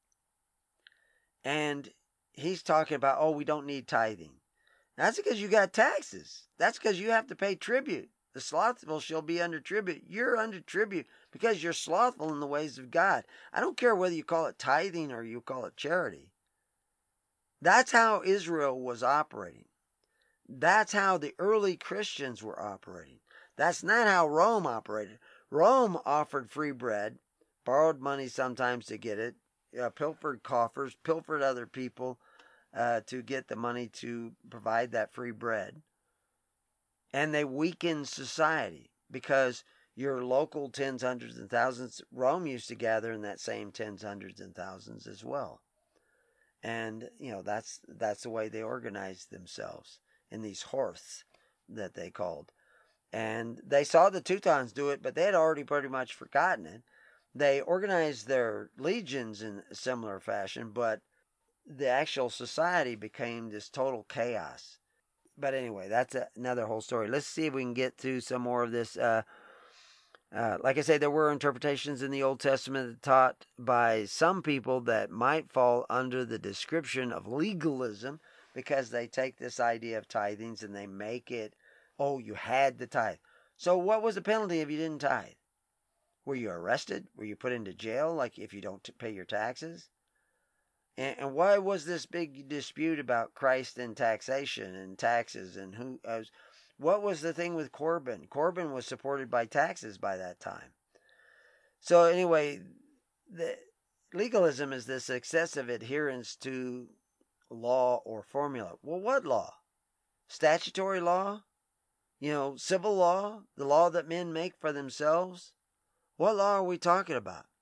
And he's talking about, oh, we don't need tithing. That's because you got taxes. That's because you have to pay tribute. The slothful shall be under tribute. You're under tribute because you're slothful in the ways of God. I don't care whether you call it tithing or you call it charity. That's how Israel was operating. That's how the early Christians were operating. That's not how Rome operated. Rome offered free bread, borrowed money sometimes to get it, uh, pilfered coffers, pilfered other people uh, to get the money to provide that free bread. And they weakened society because your local tens, hundreds, and thousands, Rome used to gather in that same tens, hundreds, and thousands as well. And, you know, that's that's the way they organized themselves in these horths that they called. And they saw the Teutons do it, but they had already pretty much forgotten it. They organized their legions in a similar fashion, but the actual society became this total chaos. But anyway, that's a, another whole story. Let's see if we can get to some more of this. Uh, uh, like I say, there were interpretations in the Old Testament taught by some people that might fall under the description of legalism, because they take this idea of tithings and they make it, oh, you had to tithe. So what was the penalty if you didn't tithe? Were you arrested? Were you put into jail, like if you don't pay your taxes? And, and why was this big dispute about Christ and taxation and taxes and who? Uh, what was the thing with Corbin? Corbin was supported by taxes by that time. So anyway, the legalism is this excessive adherence to law or formula. Well, what law? Statutory law? You know, civil law? The law that men make for themselves? What law are we talking about?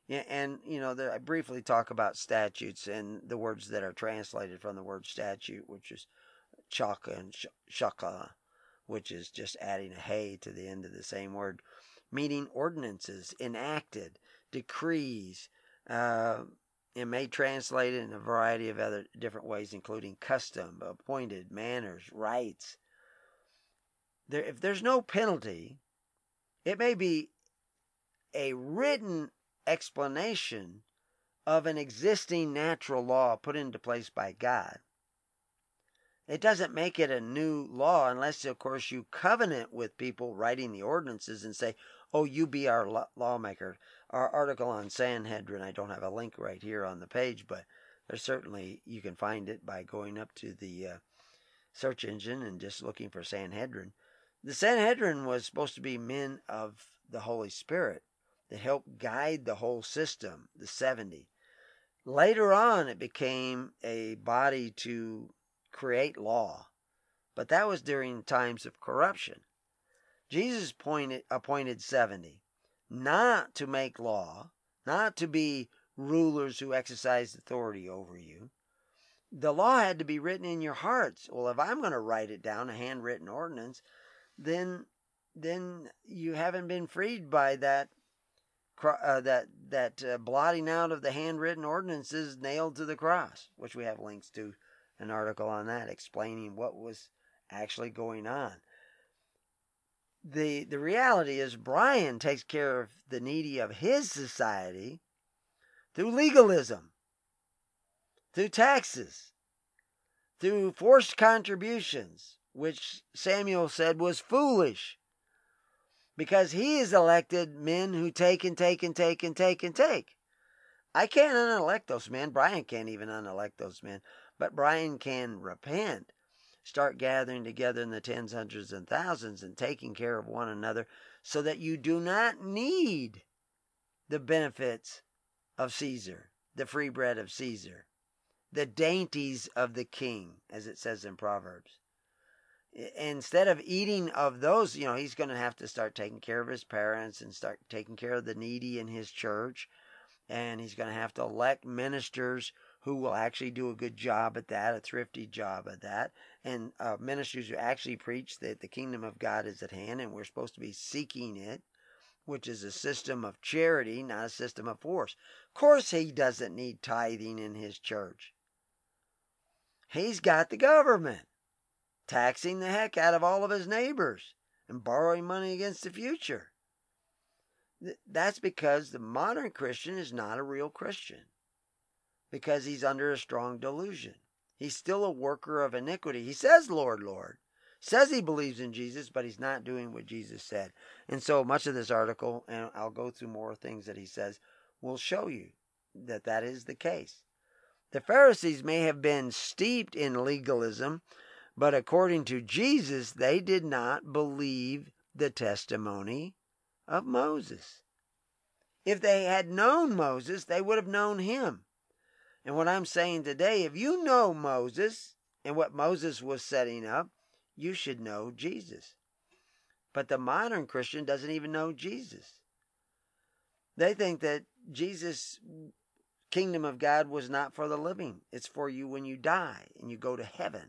Yeah, and, you know, the, I briefly talk about statutes and the words that are translated from the word statute, which is chaka and sh- shaka, which is just adding a hey to the end of the same word, meaning ordinances, enacted, decrees. Uh, it may translate it in a variety of other different ways, including custom, appointed, manners, rights. There, if there's no penalty, it may be a written explanation of an existing natural law put into place by God. It doesn't make it a new law unless, of course, you covenant with people writing the ordinances and say, oh, you be our lawmaker. Our article on Sanhedrin, I don't have a link right here on the page, but there's certainly, you can find it by going up to the uh, search engine and just looking for Sanhedrin. The Sanhedrin was supposed to be men of the Holy Spirit that helped guide the whole system, the seventy. Later on, it became a body to create law, but that was during times of corruption. Jesus pointed, appointed seventy, not to make law, not to be rulers who exercise authority over you. The law had to be written in your hearts. Well, if I'm going to write it down, a handwritten ordinance, then then you haven't been freed by that uh, that that uh, blotting out of the handwritten ordinances nailed to the cross, which we have links to an article on that explaining what was actually going on. The the reality is Brian takes care of the needy of his society through legalism, through taxes, through forced contributions, which Samuel said was foolish, because he has elected men who take and take and take and take and take. I can't unelect those men. Brian can't even unelect those men. But Brian can repent, start gathering together in the tens, hundreds, and thousands and taking care of one another so that you do not need the benefits of Caesar, the free bread of Caesar, the dainties of the king, as it says in Proverbs. Instead of eating of those, you know, he's going to have to start taking care of his parents and start taking care of the needy in his church. And he's going to have to elect ministers who will actually do a good job at that, a thrifty job at that. And uh, ministers who actually preach that the kingdom of God is at hand and we're supposed to be seeking it, which is a system of charity, not a system of force. Of course, he doesn't need tithing in his church. He's got the government taxing the heck out of all of his neighbors and borrowing money against the future. That's because the modern Christian is not a real Christian, because he's under a strong delusion. He's still a worker of iniquity. He says, Lord, Lord, says he believes in Jesus, but he's not doing what Jesus said. And so much of this article, and I'll go through more things that he says, will show you that that is the case. The Pharisees may have been steeped in legalism, but according to Jesus, they did not believe the testimony of Moses. If they had known Moses, they would have known him. And what I'm saying today, if you know Moses and what Moses was setting up, you should know Jesus. But the modern Christian doesn't even know Jesus. They think that Jesus' kingdom of God was not for the living. It's for you when you die and you go to heaven.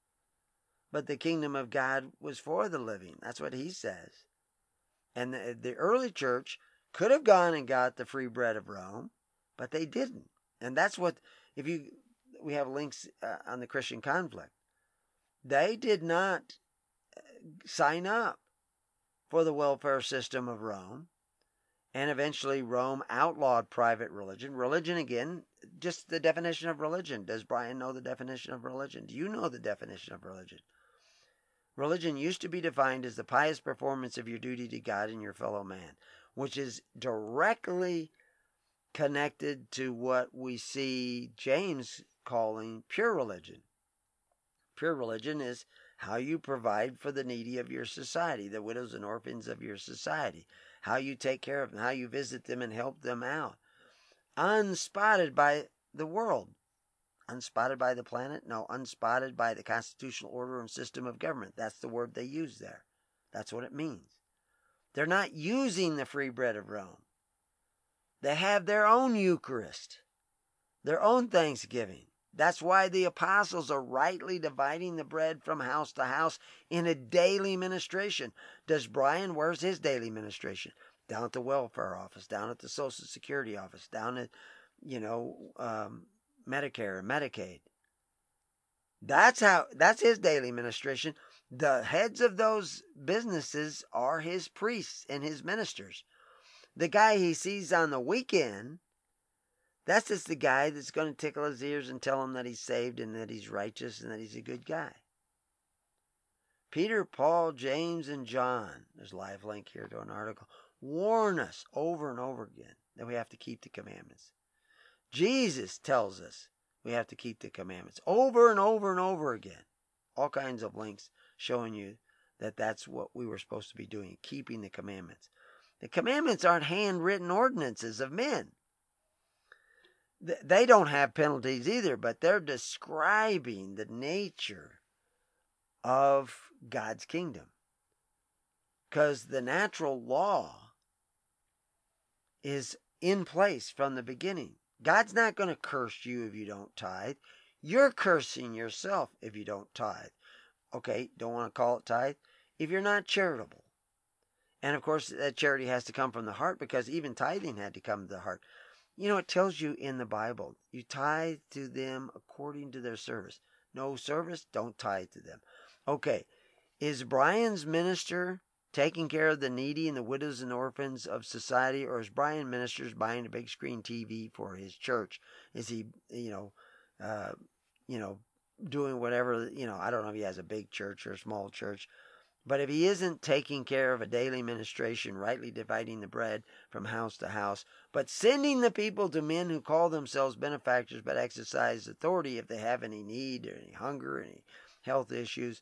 But the kingdom of God was for the living. That's what he says. And the, the early church could have gone and got the free bread of Rome, but they didn't. And that's what, if you, we have links uh, on the Christian conflict. They did not sign up for the welfare system of Rome. And eventually Rome outlawed private religion. Religion, again, just the definition of religion. Does Brian know the definition of religion? Do you know the definition of religion? Religion used to be defined as the pious performance of your duty to God and your fellow man, which is directly connected to what we see James calling pure religion. Pure religion is how you provide for the needy of your society, the widows and orphans of your society, how you take care of them, how you visit them and help them out, unspotted by the world. Unspotted by the planet? No, unspotted by the constitutional order and system of government. That's the word they use there. That's what it means. They're not using the free bread of Rome. They have their own Eucharist, their own Thanksgiving. That's why the apostles are rightly dividing the bread from house to house in a daily ministration. Does Brian, where's his daily ministration? Down at the welfare office, down at the Social Security office, down at, you know, um, Medicare and Medicaid. That's how, that's his daily ministration. The heads of those businesses are his priests and his ministers. The guy he sees on the weekend, that's just the guy that's going to tickle his ears and tell him that he's saved and that he's righteous and that he's a good guy. Peter, Paul, James, and John, there's a live link here to an article, warn us over and over again that we have to keep the commandments. Jesus tells us we have to keep the commandments over and over and over again. All kinds of links showing you that that's what we were supposed to be doing, keeping the commandments. The commandments aren't handwritten ordinances of men. They don't have penalties either, but they're describing the nature of God's kingdom. Because the natural law is in place from the beginning. God's not going to curse you if you don't tithe. You're cursing yourself if you don't tithe. Okay, don't want to call it tithe. If you're not charitable. And of course, that charity has to come from the heart, because even tithing had to come to the heart. You know, it tells you in the Bible, you tithe to them according to their service. No service, don't tithe to them. Okay, is Brian's minister taking care of the needy and the widows and orphans of society, or is Brian ministers buying a big screen T V for his church? Is he, you know, uh, you know, doing whatever, you know, I don't know if he has a big church or a small church. But if he isn't taking care of a daily ministration, rightly dividing the bread from house to house, but sending the people to men who call themselves benefactors but exercise authority if they have any need or any hunger, any health issues,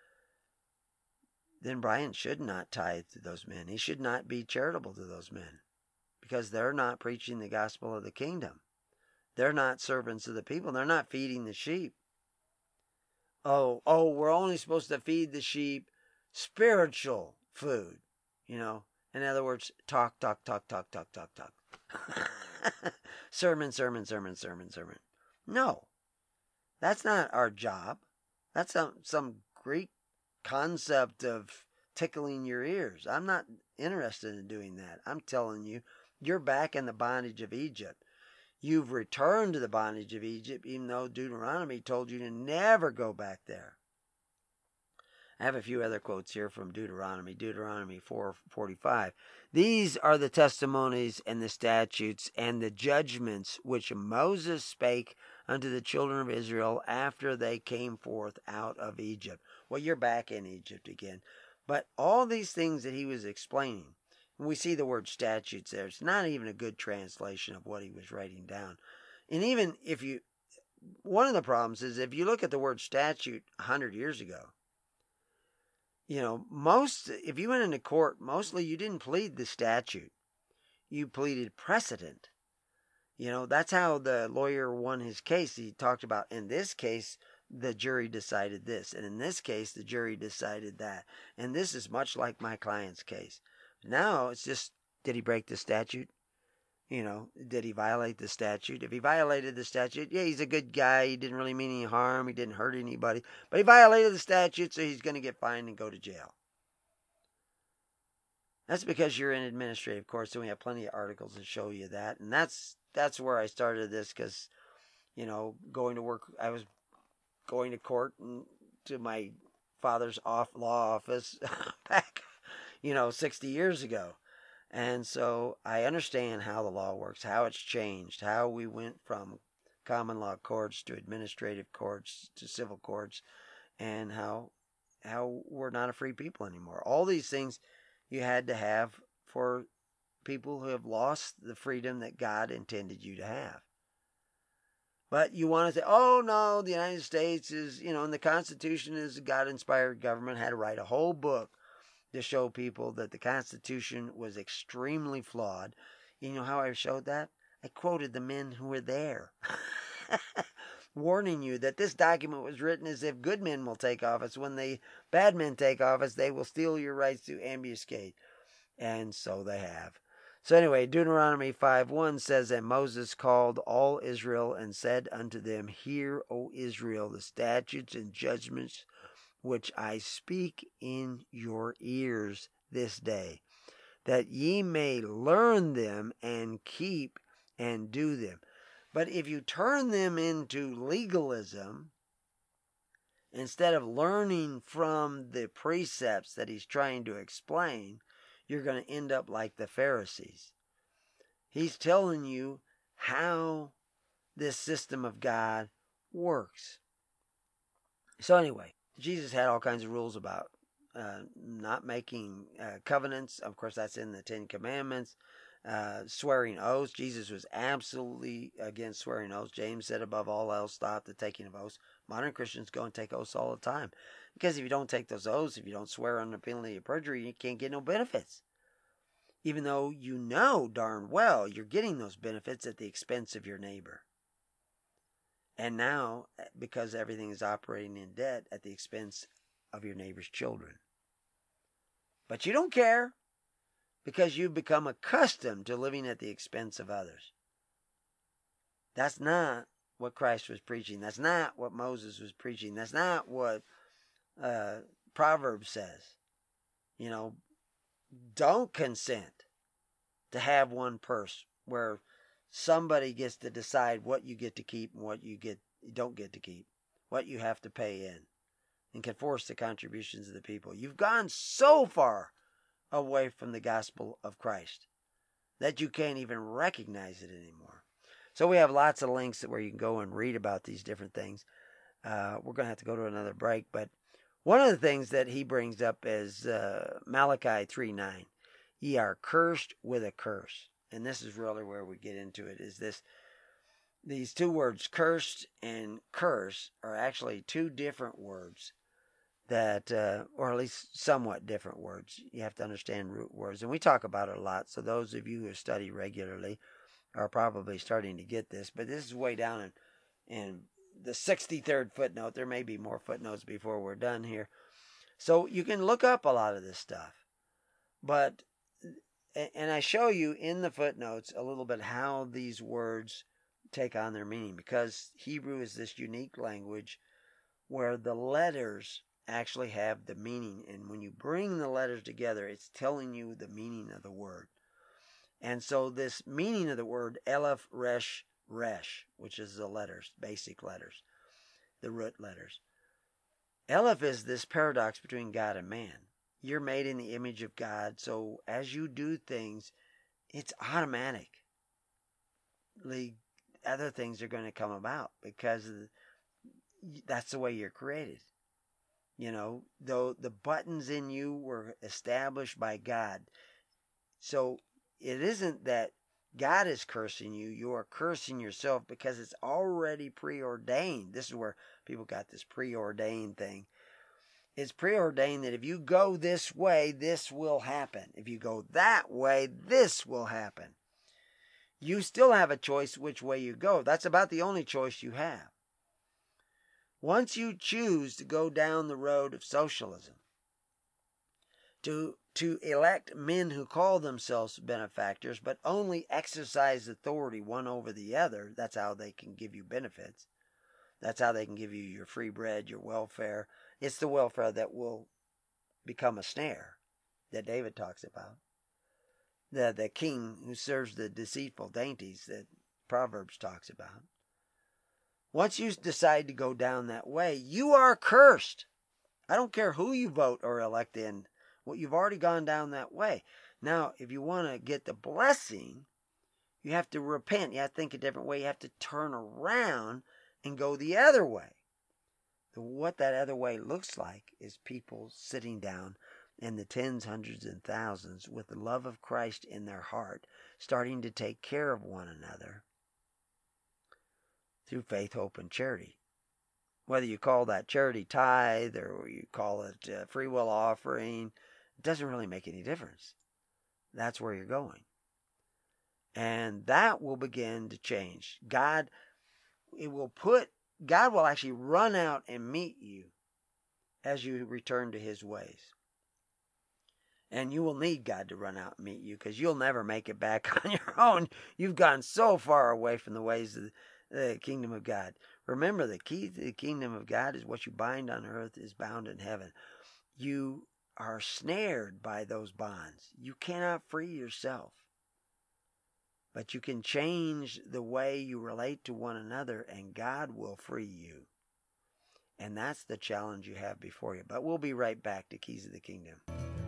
then Brian should not tithe to those men. He should not be charitable to those men, because they're not preaching the gospel of the kingdom. They're not servants of the people. They're not feeding the sheep. Oh, oh, we're only supposed to feed the sheep spiritual food, you know. In other words, talk, talk, talk, talk, talk, talk, talk. sermon, sermon, sermon, sermon, sermon. No, that's not our job. That's some, some Greek concept of tickling your ears. I'm not interested in doing that. I'm telling you, you're back in the bondage of Egypt. You've returned to the bondage of Egypt, even though Deuteronomy told you to never go back there. I have a few other quotes here from Deuteronomy, Deuteronomy four forty-five. These are the testimonies and the statutes and the judgments which Moses spake unto the children of Israel after they came forth out of Egypt. Well, you're back in Egypt again. But all these things that he was explaining, and we see the word statutes there. It's not even a good translation of what he was writing down. And even if you, one of the problems is if you look at the word statute a hundred years ago, you know, most, if you went into court, mostly you didn't plead the statute. You pleaded precedent. You know, that's how the lawyer won his case. He talked about, in this case, the jury decided this. And in this case, the jury decided that. And this is much like my client's case. Now, it's just, did he break the statute? You know, did he violate the statute? If he violated the statute, yeah, he's a good guy. He didn't really mean any harm. He didn't hurt anybody. But he violated the statute, so he's going to get fined and go to jail. That's because you're in administrative court, so we have plenty of articles that show you that. And that's that's where I started this, because, you know, going to work, I was going to court and to my father's off law office back, you know, sixty years ago. And so I understand how the law works, how it's changed, how we went from common law courts to administrative courts to civil courts, and how how we're not a free people anymore. All these things you had to have for people who have lost the freedom that God intended you to have. But you want to say, oh no, the United States is, you know, and the Constitution is a God-inspired government, had to write a whole book to show people that the Constitution was extremely flawed. You know how I showed that? I quoted the men who were there, warning you that this document was written as if good men will take office. When the bad men take office, they will steal your rights to ambuscade. And so they have. So anyway, Deuteronomy five one says, And Moses called all Israel and said unto them, Hear, O Israel, the statutes and judgments which I speak in your ears this day, that ye may learn them and keep and do them. But if you turn them into legalism, instead of learning from the precepts that he's trying to explain, you're going to end up like the Pharisees. He's telling you how this system of God works. So anyway, Jesus had all kinds of rules about uh, not making uh, covenants. Of course, that's in the Ten Commandments. Uh, swearing oaths. Jesus was absolutely against swearing oaths. James said, above all else, stop the taking of oaths. Modern Christians go and take oaths all the time. Because if you don't take those oaths, if you don't swear under penalty of perjury, you can't get no benefits. Even though you know darn well you're getting those benefits at the expense of your neighbor. And now, because everything is operating in debt, at the expense of your neighbor's children. But you don't care, because you've become accustomed to living at the expense of others. That's not what Christ was preaching. That's not what Moses was preaching. That's not what uh, Proverbs says. You know, don't consent to have one purse where somebody gets to decide what you get to keep and what you get you don't get to keep, what you have to pay in, and can force the contributions of the people. You've gone so far away from the gospel of Christ that you can't even recognize it anymore. So we have lots of links where you can go and read about these different things. Uh, we're going to have to go to another break, but one of the things that he brings up is uh, Malachi three nine. Ye are cursed with a curse. And this is really where we get into it, is this. These two words, cursed and curse, are actually two different words that, uh, or at least somewhat different words. You have to understand root words. And we talk about it a lot. So those of you who study regularly are probably starting to get this. But this is way down in, in the sixty-third footnote. There may be more footnotes before we're done here. So you can look up a lot of this stuff. But, and I show you in the footnotes a little bit how these words take on their meaning. Because Hebrew is this unique language where the letters actually have the meaning, and when you bring the letters together, it's telling you the meaning of the word. And so this meaning of the word, Aleph, Resh, Resh, which is the letters, basic letters, the root letters. Aleph is this paradox between God and man. You're made in the image of God, so as you do things, it's automatic. Other things are going to come about because that's the way you're created. You know, though the buttons in you were established by God. So it isn't that God is cursing you. You are cursing yourself because it's already preordained. This is where people got this preordained thing. It's preordained that if you go this way, this will happen. If you go that way, this will happen. You still have a choice which way you go. That's about the only choice you have. Once you choose to go down the road of socialism, to, to elect men who call themselves benefactors, but only exercise authority one over the other, that's how they can give you benefits. That's how they can give you your free bread, your welfare. It's the welfare that will become a snare that David talks about. The, the king who serves the deceitful dainties that Proverbs talks about. Once you decide to go down that way, you are cursed. I don't care who you vote or elect in. Well, you've already gone down that way. Now, if you want to get the blessing, you have to repent. You have to think a different way. You have to turn around and go the other way. What that other way looks like is people sitting down in the tens, hundreds, and thousands with the love of Christ in their heart, starting to take care of one another through faith, hope, and charity. Whether you call that charity tithe or you call it uh, free will offering, it doesn't really make any difference. That's where you're going. And that will begin to change. God, it will put, God will actually run out and meet you as you return to His ways. And you will need God to run out and meet you because you'll never make it back on your own. You've gone so far away from the ways of the kingdom of God. Remember, the key to the kingdom of God is what you bind on earth is bound in heaven. You are snared by those bonds. You cannot free yourself. But you can change the way you relate to one another, and God will free you. And that's the challenge you have before you. But we'll be right back to Keys of the Kingdom.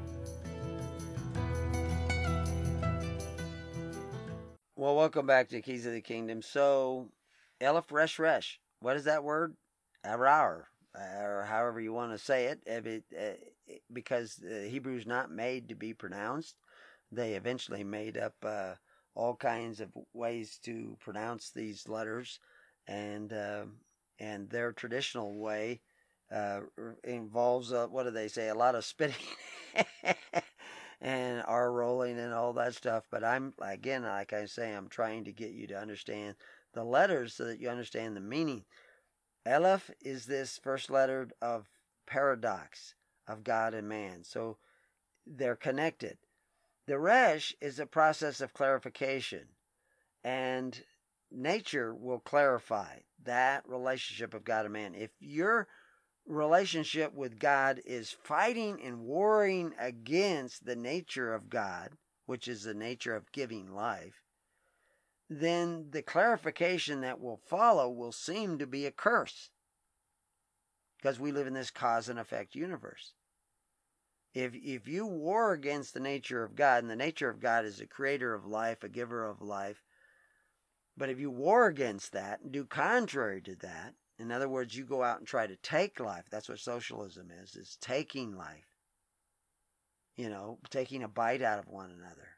Well, welcome back to Keys of the Kingdom. So, Elif Resh Resh, what is that word? Arar, or however you want to say it, it, it because the Hebrew is not made to be pronounced. They eventually made up uh, all kinds of ways to pronounce these letters, and uh, and their traditional way uh, involves, uh, what do they say, a lot of spitting. And R rolling and all that stuff. But I'm, again, like I say, I'm trying to get you to understand the letters so that you understand the meaning. Aleph is this first letter of paradox of God and man. So they're connected. The Resh is a process of clarification. And nature will clarify that relationship of God and man. If you're relationship with God is fighting and warring against the nature of God, which is the nature of giving life, then the clarification that will follow will seem to be a curse. Because we live in this cause and effect universe. If if you war against the nature of God, and the nature of God is a creator of life, a giver of life, but if you war against that and do contrary to that, in other words, you go out and try to take life. That's what socialism is, is taking life. You know, taking a bite out of one another.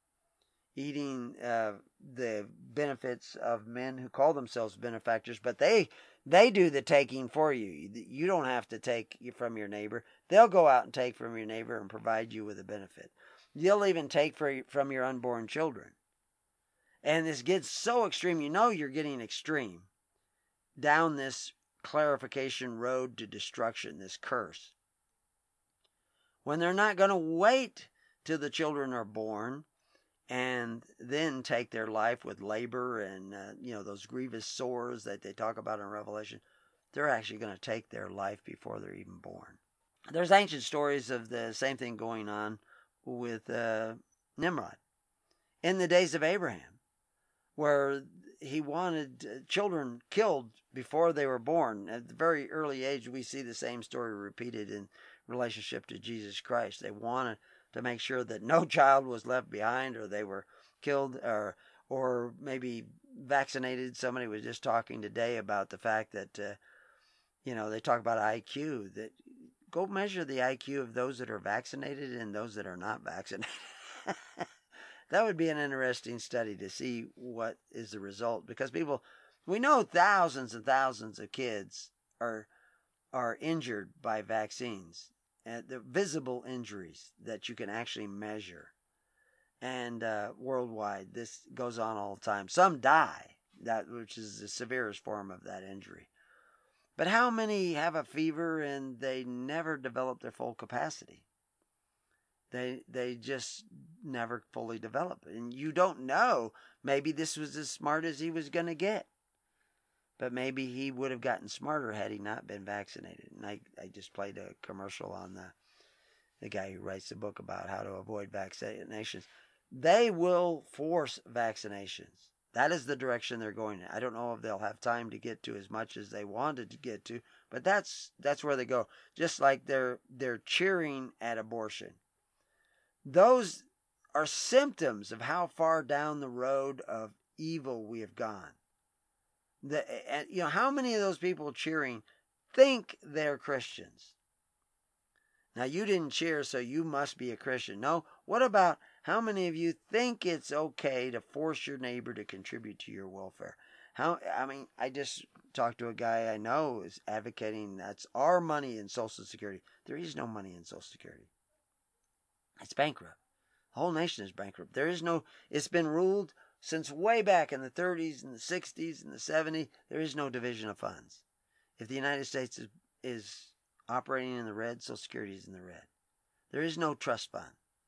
Eating uh, the benefits of men who call themselves benefactors, but they they do the taking for you. You don't have to take from your neighbor. They'll go out and take from your neighbor and provide you with a benefit. They'll even take for, from your unborn children. And this gets so extreme, you know you're getting extreme. Down this clarification road to destruction, this curse. When they're not going to wait till the children are born and then take their life with labor and, uh, you know, those grievous sores that they talk about in Revelation, they're actually going to take their life before they're even born. There's ancient stories of the same thing going on with uh, Nimrod in the days of Abraham, where he wanted children killed before they were born. At the very early age, we see the same story repeated in relationship to Jesus Christ. They wanted to make sure that no child was left behind, or they were killed, or or maybe vaccinated. Somebody was just talking today about the fact that, uh, you know, they talk about I Q, that go measure the I Q of those that are vaccinated and those that are not vaccinated. That would be an interesting study to see what is the result, because people, we know thousands and thousands of kids are are injured by vaccines, and the visible injuries that you can actually measure. And uh, worldwide, this goes on all the time. Some die, that which is the severest form of that injury. But how many have a fever and they never develop their full capacity? They they just never fully develop. And you don't know. Maybe this was as smart as he was going to get. But maybe he would have gotten smarter had he not been vaccinated. And I, I just played a commercial on the, the guy who writes the book about how to avoid vaccinations. They will force vaccinations. That is the direction they're going in. I don't know if they'll have time to get to as much as they wanted to get to, but that's that's where they go. Just like they're they're cheering at abortion. Those are symptoms of how far down the road of evil we have gone. The, and, you know, how many of those people cheering think they're Christians? Now, you didn't cheer, so you must be a Christian. No, what about how many of you think it's okay to force your neighbor to contribute to your welfare? How, I mean, I just talked to a guy I know is advocating that's our money in Social Security. There is no money in Social Security. It's bankrupt. The whole nation is bankrupt. There is no, it's been ruled since way back in the thirties and the sixties and the seventies. There is no division of funds. If the United States is, is operating in the red, Social Security is in the red. There is no trust fund.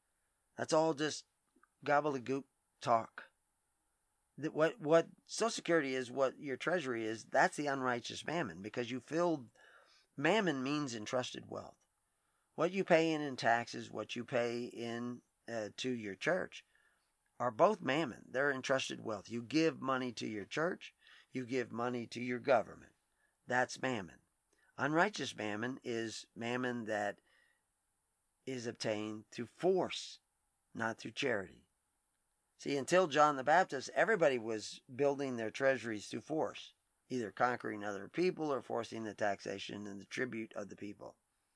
That's all just gobbledygook talk. That what what Social Security is, what your treasury is, that's the unrighteous mammon, because you filled. Mammon means entrusted wealth. What you pay in in taxes, what you pay in uh, to your church, are both mammon. They're entrusted wealth. You give money to your church, you give money to your government. That's mammon. Unrighteous mammon is mammon that is obtained through force, not through charity. See, until John the Baptist, everybody was building their treasuries through force, either conquering other people or forcing the taxation and the tribute of the people.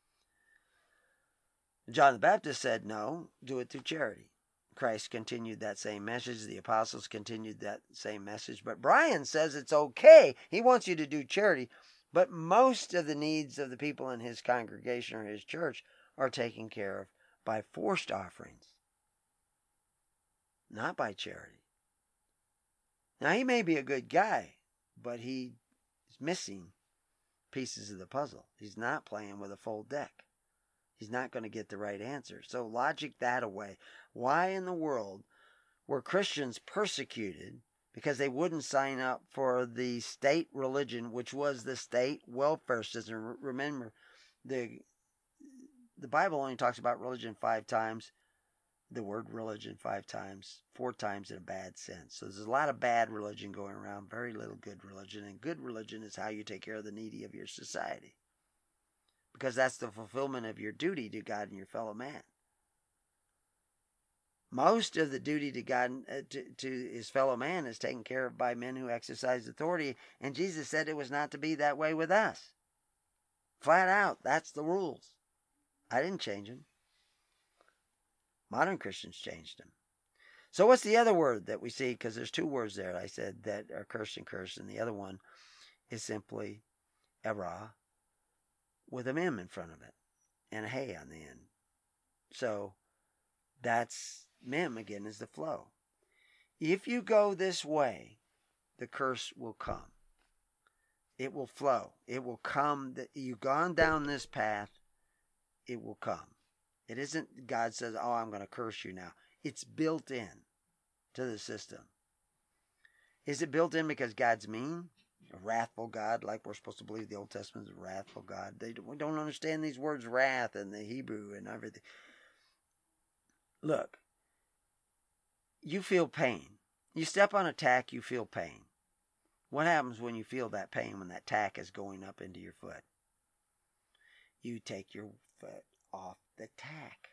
John the Baptist said, no, do it through charity. Christ continued that same message. The apostles continued that same message. But Brian says it's okay. He wants you to do charity. But most of the needs of the people in his congregation or his church are taken care of by forced offerings, not by charity. Now, he may be a good guy, but he is missing pieces of the puzzle. He's not playing with a full deck. He's not going to get the right answer. So logic that away. Why in the world were Christians persecuted because they wouldn't sign up for the state religion, which was the state welfare system? Remember, the the Bible only talks about religion five times, the word religion five times, four times in a bad sense. So there's a lot of bad religion going around, very little good religion. And good religion is how you take care of the needy of your society, because that's the fulfillment of your duty to God and your fellow man. Most of the duty to God, uh, to, to his fellow man, is taken care of by men who exercise authority. And Jesus said it was not to be that way with us. Flat out, that's the rules. I didn't change them. Modern Christians changed them. So what's the other word that we see? Because there's two words there, I said, that are cursed and cursed. And the other one is simply erah, with a mem in front of it and a hey on the end. So that's mem again, is the flow. If you go this way, the curse will come. It will flow. It will come. You've gone down this path, it will come. It isn't God says, oh, I'm going to curse you now. It's built in to the system. Is it built in because God's mean? A wrathful God, like we're supposed to believe the Old Testament is a wrathful God. They don't, we don't understand these words wrath in the Hebrew and everything. Look, you feel pain. You step on a tack, you feel pain. What happens when you feel that pain, when that tack is going up into your foot? You take your foot off the tack.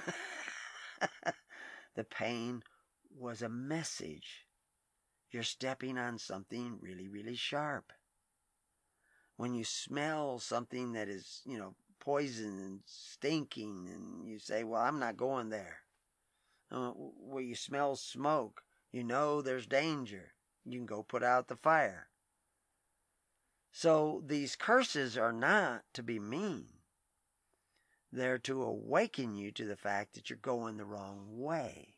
The pain was a message. You're stepping on something really, really sharp. When you smell something that is, you know, poison and stinking, and you say, well, I'm not going there. Uh, where you smell smoke, you know there's danger. You can go put out the fire. So these curses are not to be mean. They're to awaken you to the fact that you're going the wrong way.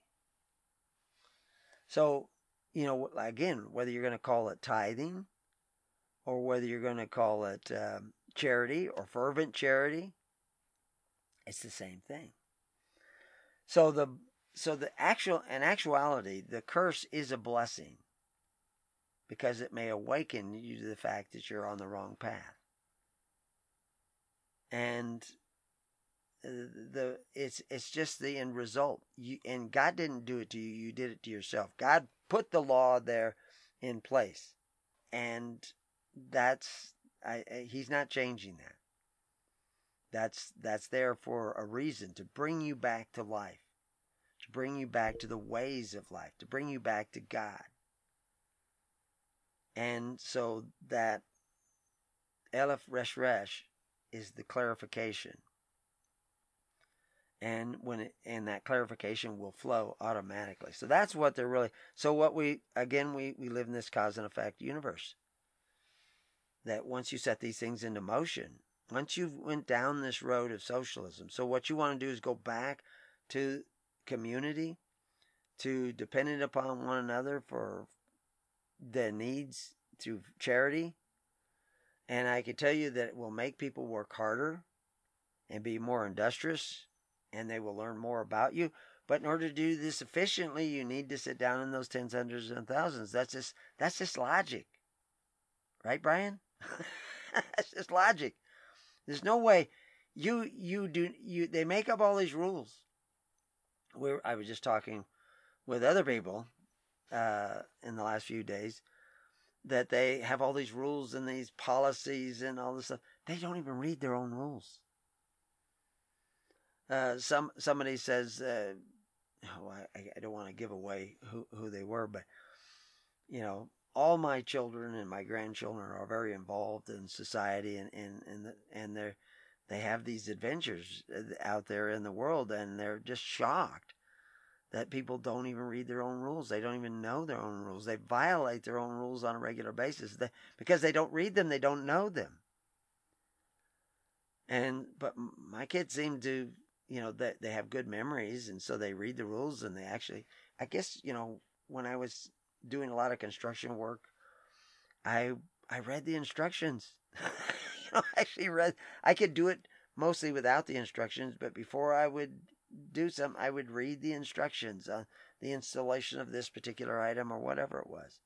So, you know, again, whether you're going to call it tithing or whether you're going to call it um, charity or fervent charity, it's the same thing. So the so the actual in actuality, the curse is a blessing because it may awaken you to the fact that you're on the wrong path. And the it's it's just the end result. You, and God didn't do it to you, you did it to yourself. God put the law there in place. And that's I, I he's not changing that. That's that's there for a reason, to bring you back to life, to bring you back to the ways of life, to bring you back to God. And so that Aleph Resh Resh is the clarification. And when it, and that clarification will flow automatically. So that's what they're really. So what we again we, we live in this cause and effect universe. That once you set these things into motion, once you've went down this road of socialism, so what you want to do is go back to community, to depending upon one another for the needs through charity. And I can tell you that it will make people work harder and be more industrious, and they will learn more about you. But in order to do this efficiently, you need to sit down in those tens, hundreds, and thousands. That's just that's just logic, right, Brian? That's just logic. There's no way you you do you. They make up all these rules. Where I was just talking with other people uh, in the last few days that they have all these rules and these policies and all this stuff. They don't even read their own rules. Uh, some somebody says, uh, oh, I, I don't want to give away who, who they were, but you know, all my children and my grandchildren are very involved in society, and and and, the, and they're they have these adventures out there in the world, and they're just shocked that people don't even read their own rules. They don't even know their own rules. They violate their own rules on a regular basis. They, because they don't read them, they don't know them. And but my kids seem to, you know, that they, they have good memories, and so they read the rules, and they actually, I guess, you know, when I was doing a lot of construction work, I I read the instructions. you know, I actually read. I could do it mostly without the instructions, but before I would do something, I would read the instructions on the installation of this particular item or whatever it was.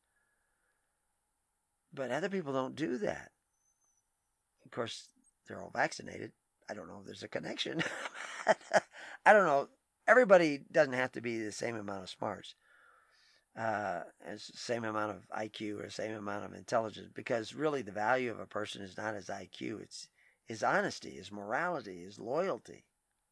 But other people don't do that. Of course, they're all vaccinated. I don't know if there's a connection. I don't know. Everybody doesn't have to be the same amount of smarts, uh, as the same amount of I Q or the same amount of intelligence, because really the value of a person is not his I Q. It's his honesty, his morality, his loyalty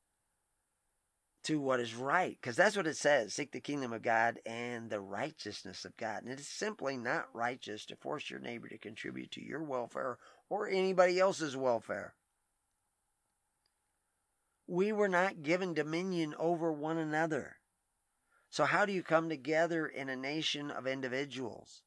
to what is right, because that's what it says: seek the kingdom of God and the righteousness of God. And it is simply not righteous to force your neighbor to contribute to your welfare or anybody else's welfare. We were not given dominion over one another. So how do you come together in a nation of individuals?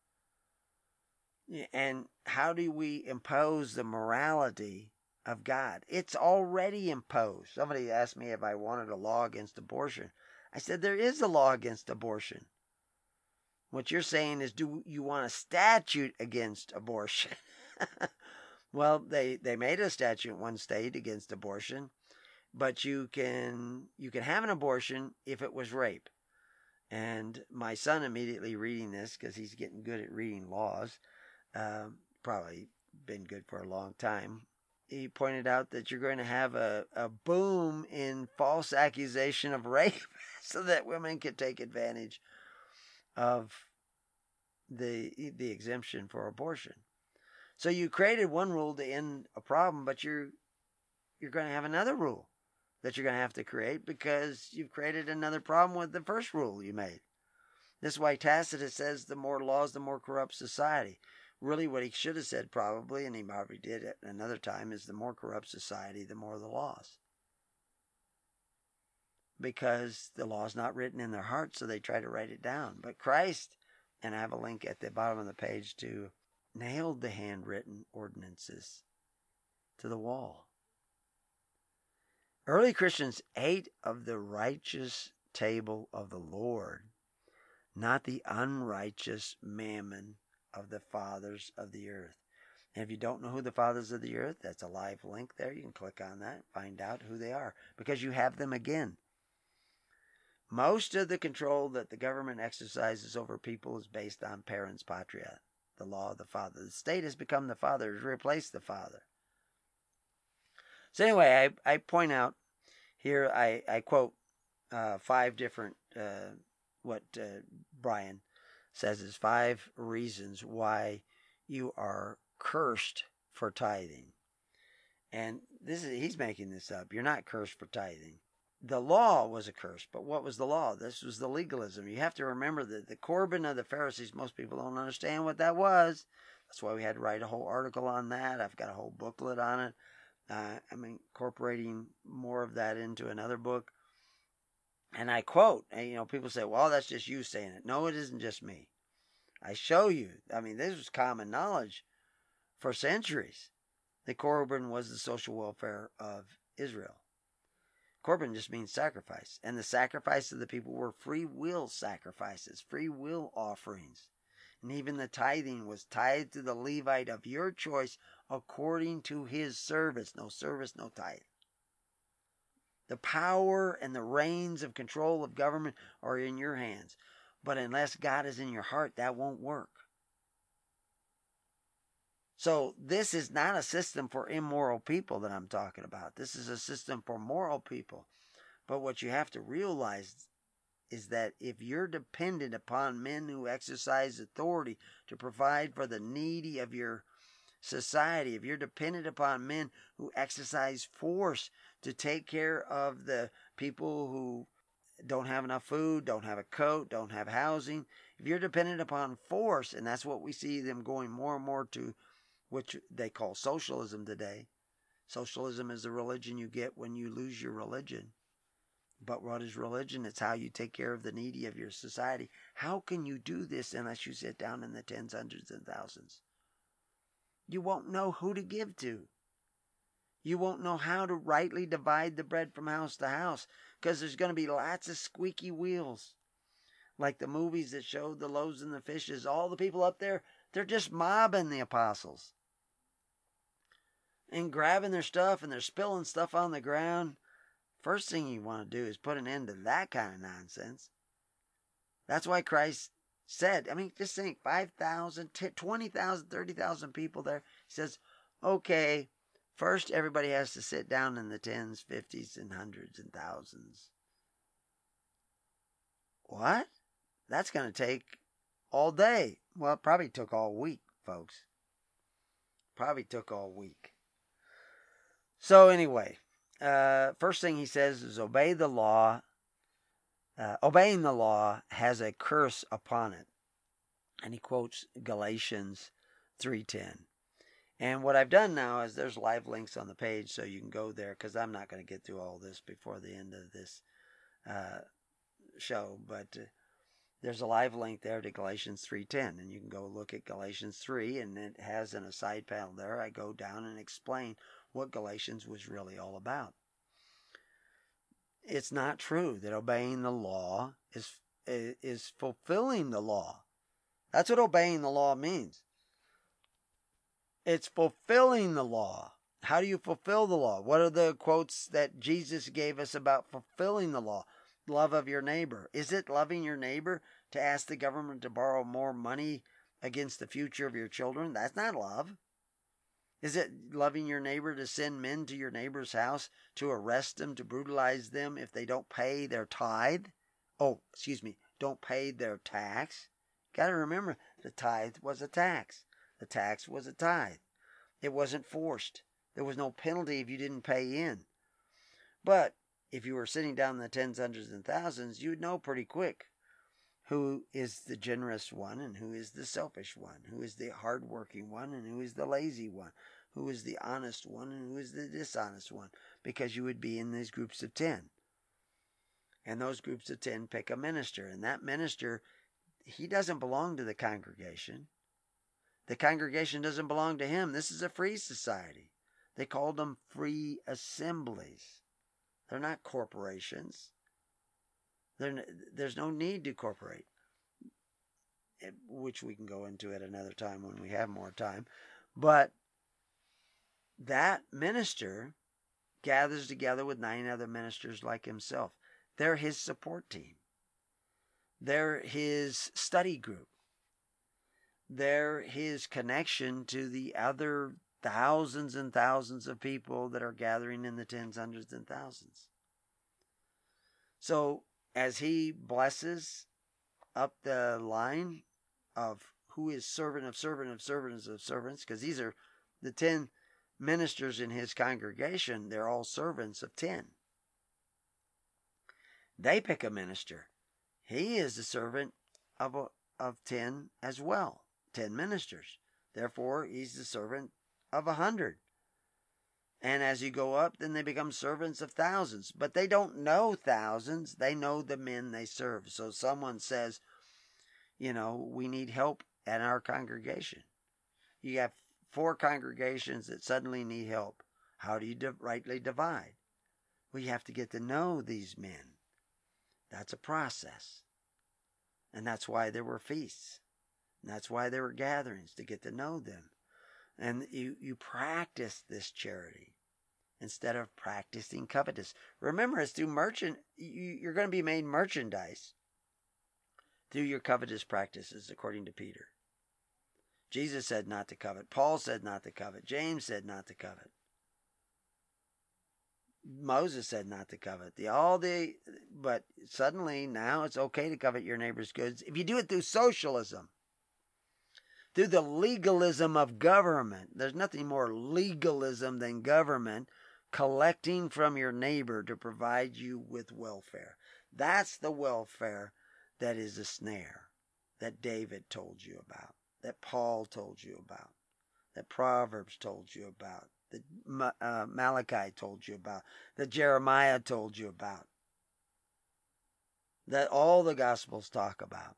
And how do we impose the morality of God? It's already imposed. Somebody asked me if I wanted a law against abortion. I said there is a law against abortion. What you're saying is, do you want a statute against abortion? Well, they, they made a statute in one state against abortion, but you can you can have an abortion if it was rape. And my son, immediately reading this, because he's getting good at reading laws, um, probably been good for a long time, he pointed out that you're going to have a, a boom in false accusation of rape so that women can take advantage of the the exemption for abortion. So you created one rule to end a problem, but you're you're going to have another rule that you're going to have to create because you've created another problem with the first rule you made. This is why Tacitus says the more laws, the more corrupt society. Really what he should have said probably, and he probably did at another time, is the more corrupt society, the more the laws. Because the law is not written in their hearts, so they try to write it down. But Christ, and I have a link at the bottom of the page to, nailed the handwritten ordinances to the wall. Early Christians ate of the righteous table of the Lord, not the unrighteous mammon of the fathers of the earth. And if you don't know who the fathers of the earth, that's a live link there. You can click on that, find out who they are, because you have them again. Most of the control that the government exercises over people is based on parens patria, the law of the father. The state has become the father, has replaced the father. So anyway, I, I point out here, I, I quote uh, five different, uh, what uh, Brian says is five reasons why you are cursed for tithing. And this is he's making this up. You're not cursed for tithing. The law was a curse, but what was the law? This was the legalism. You have to remember that the Corban of the Pharisees, most people don't understand what that was. That's why we had to write a whole article on that. I've got a whole booklet on it. Uh, I'm incorporating more of that into another book. And I quote, and you know, people say, well, that's just you saying it. No, it isn't just me. I show you. I mean, this was common knowledge for centuries. The Corban was the social welfare of Israel. Corban just means sacrifice. And the sacrifice of the people were free will sacrifices, free will offerings. And even the tithing was tithed to the Levite of your choice according to his service. No service, no tithe. The power and the reins of control of government are in your hands. But unless God is in your heart, that won't work. So this is not a system for immoral people that I'm talking about. This is a system for moral people. But what you have to realize is that if you're dependent upon men who exercise authority to provide for the needy of your society, if you're dependent upon men who exercise force to take care of the people who don't have enough food, don't have a coat, don't have housing, if you're dependent upon force, and that's what we see them going more and more to, which they call socialism today. Socialism is the religion you get when you lose your religion. But what is religion? It's how you take care of the needy of your society. How can you do this unless you sit down in the tens, hundreds, and thousands? You won't know who to give to. You won't know how to rightly divide the bread from house to house, because there's going to be lots of squeaky wheels. Like the movies that showed the loaves and the fishes. All the people up there, they're just mobbing the apostles. And grabbing their stuff, and they're spilling stuff on the ground. First thing you want to do is put an end to that kind of nonsense. That's why Christ said, I mean, just think, five thousand, twenty thousand, thirty thousand people there. He says, okay, first everybody has to sit down in the tens, fifties, and hundreds, and thousands. What? That's going to take all day. Well, it probably took all week, folks. Probably took all week. So anyway, uh, first thing he says is obey the law. Uh, obeying the law has a curse upon it. And he quotes Galatians three ten. And what I've done now is there's live links on the page so you can go there, because I'm not going to get through all this before the end of this uh, show. But uh, there's a live link there to Galatians three ten, and you can go look at Galatians three, and it has in a side panel there, I go down and explain what Galatians was really all about. It's not true that obeying the law is is fulfilling the law. That's what obeying the law means. It's fulfilling the law. How do you fulfill the law? What are the quotes that Jesus gave us about fulfilling the law? Love of your neighbor. Is it loving your neighbor to ask the government to borrow more money against the future of your children? That's not love. Is it loving your neighbor to send men to your neighbor's house to arrest them, to brutalize them if they don't pay their tithe? Oh, excuse me, don't pay their tax? Got to remember, the tithe was a tax. The tax was a tithe. It wasn't forced. There was no penalty if you didn't pay in. But if you were sitting down in the tens, hundreds, and thousands, you would know pretty quick who is the generous one and who is the selfish one, who is the hardworking one and who is the lazy one, who is the honest one and who is the dishonest one, because you would be in these groups of ten. And those groups of ten pick a minister, and that minister, he doesn't belong to the congregation. The congregation doesn't belong to him. This is a free society. They called them free assemblies. They're not corporations. They're, there's no need to corporate, which we can go into at another time when we have more time. But that minister gathers together with nine other ministers like himself. They're his support team. They're his study group. They're his connection to the other thousands and thousands of people that are gathering in the tens, hundreds, and thousands. So as he blesses up the line of who is servant of servant of servants of servants, because these are the ten ministers in his congregation, they're all servants of ten. They pick a minister. He is the servant of a, of ten as well. Ten ministers. Therefore, he's the servant of a hundred. And as you go up, then they become servants of thousands. But they don't know thousands. They know the men they serve. So someone says, you know, we need help at our congregation. You have four congregations that suddenly need help. How do you di- rightly divide? Well, you have to get to know these men. That's a process. And that's why there were feasts. And that's why there were gatherings, to get to know them. And you, you practice this charity. instead of practicing covetous. Remember, it's through merchant, you're going to be made merchandise through your covetous practices, according to Peter. Jesus said not to covet. Paul said not to covet. James said not to covet. Moses said not to covet. The all the but suddenly now it's okay to covet your neighbor's goods if you do it through socialism, through the legalism of government. There's nothing more legalism than government collecting from your neighbor to provide you with welfare. That's the welfare that is a snare that David told you about, that Paul told you about, that Proverbs told you about, that uh, Malachi told you about, that Jeremiah told you about, that all the Gospels talk about.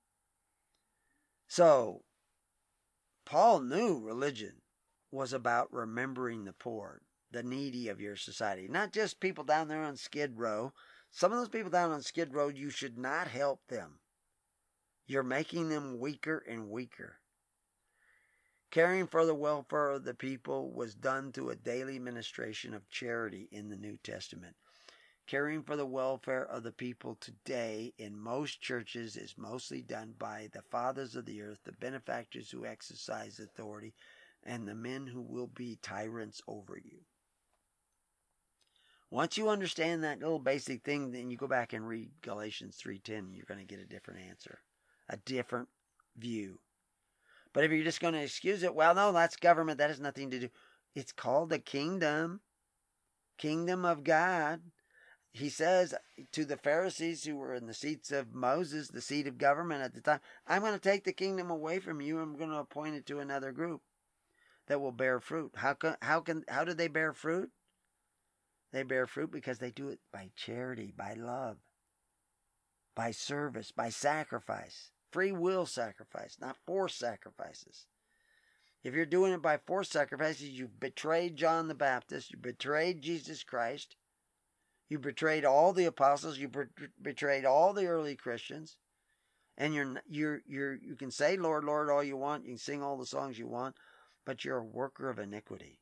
So, Paul knew religion was about remembering the poor, the needy of your society, not just people down there on Skid Row. Some of those people down on Skid Row, you should not help them. You're making them weaker and weaker. Caring for the welfare of the people was done through a daily ministration of charity in the New Testament. Caring for the welfare of the people today in most churches is mostly done by the fathers of the earth, the benefactors who exercise authority, and the men who will be tyrants over you. Once you understand that little basic thing, then you go back and read Galatians three ten, you're going to get a different answer, a different view. But if you're just going to excuse it, well, no, that's government. That has nothing to do. It's called the kingdom, kingdom of God. He says to the Pharisees who were in the seats of Moses, the seat of government at the time, I'm going to take the kingdom away from you. I'm going to appoint it to another group that will bear fruit. How can, how can, how do they bear fruit? They bear fruit because they do it by charity, by love, by service, by sacrifice. Free will sacrifice, not forced sacrifices. If you're doing it by forced sacrifices, you've betrayed John the Baptist, you betrayed Jesus Christ, you betrayed all the apostles, you betrayed all the early Christians, and you're you're you're you can say Lord, Lord all you want, you can sing all the songs you want, but you're a worker of iniquity.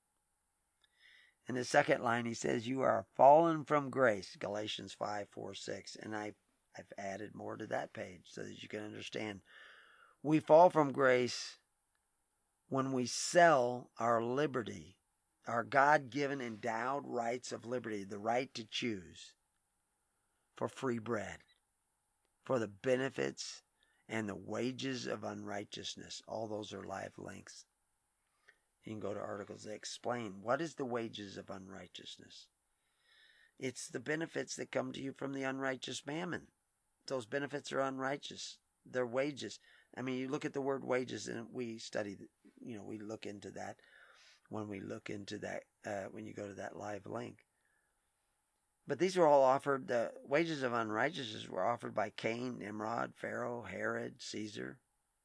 In the second line, he says, you are fallen from grace, Galatians five, four, six, and I I've added more to that page so that you can understand. We fall from grace when we sell our liberty, our God-given endowed rights of liberty, the right to choose, for free bread, for the benefits and the wages of unrighteousness. All those are live links. You can go to articles that explain what is the wages of unrighteousness. It's the benefits that come to you from the unrighteous mammon. Those benefits are unrighteous. They're wages. I mean, you look at the word wages, and we study, you know, we look into that when we look into that, uh, when you go to that live link. But these were all offered, the wages of unrighteousness were offered by Cain, Nimrod, Pharaoh, Herod, Caesar.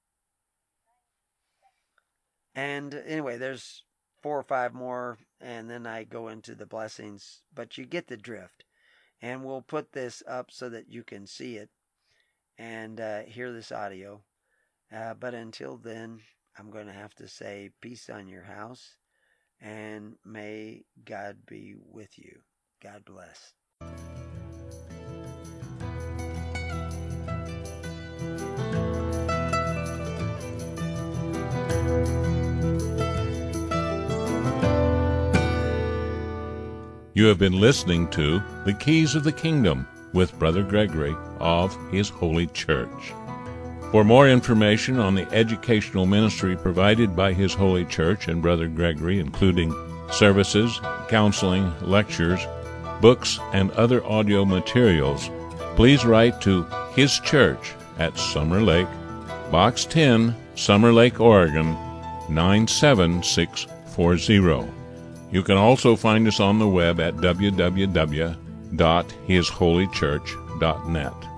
And anyway, there's four or five more, and then I go into the blessings, but you get the drift. And we'll put this up so that you can see it and uh, hear this audio. Uh, but until then, I'm going to have to say peace on your house, and may God be with you. God bless. You have been listening to The Keys of the Kingdom with Brother Gregory of His Holy Church. For more information on the educational ministry provided by His Holy Church and Brother Gregory, including services, counseling, lectures, books, and other audio materials, please write to His Church at Summer Lake, Box ten, Summer Lake, Oregon, nine seven six four zero. You can also find us on the web at w w w dot his holy church dot net.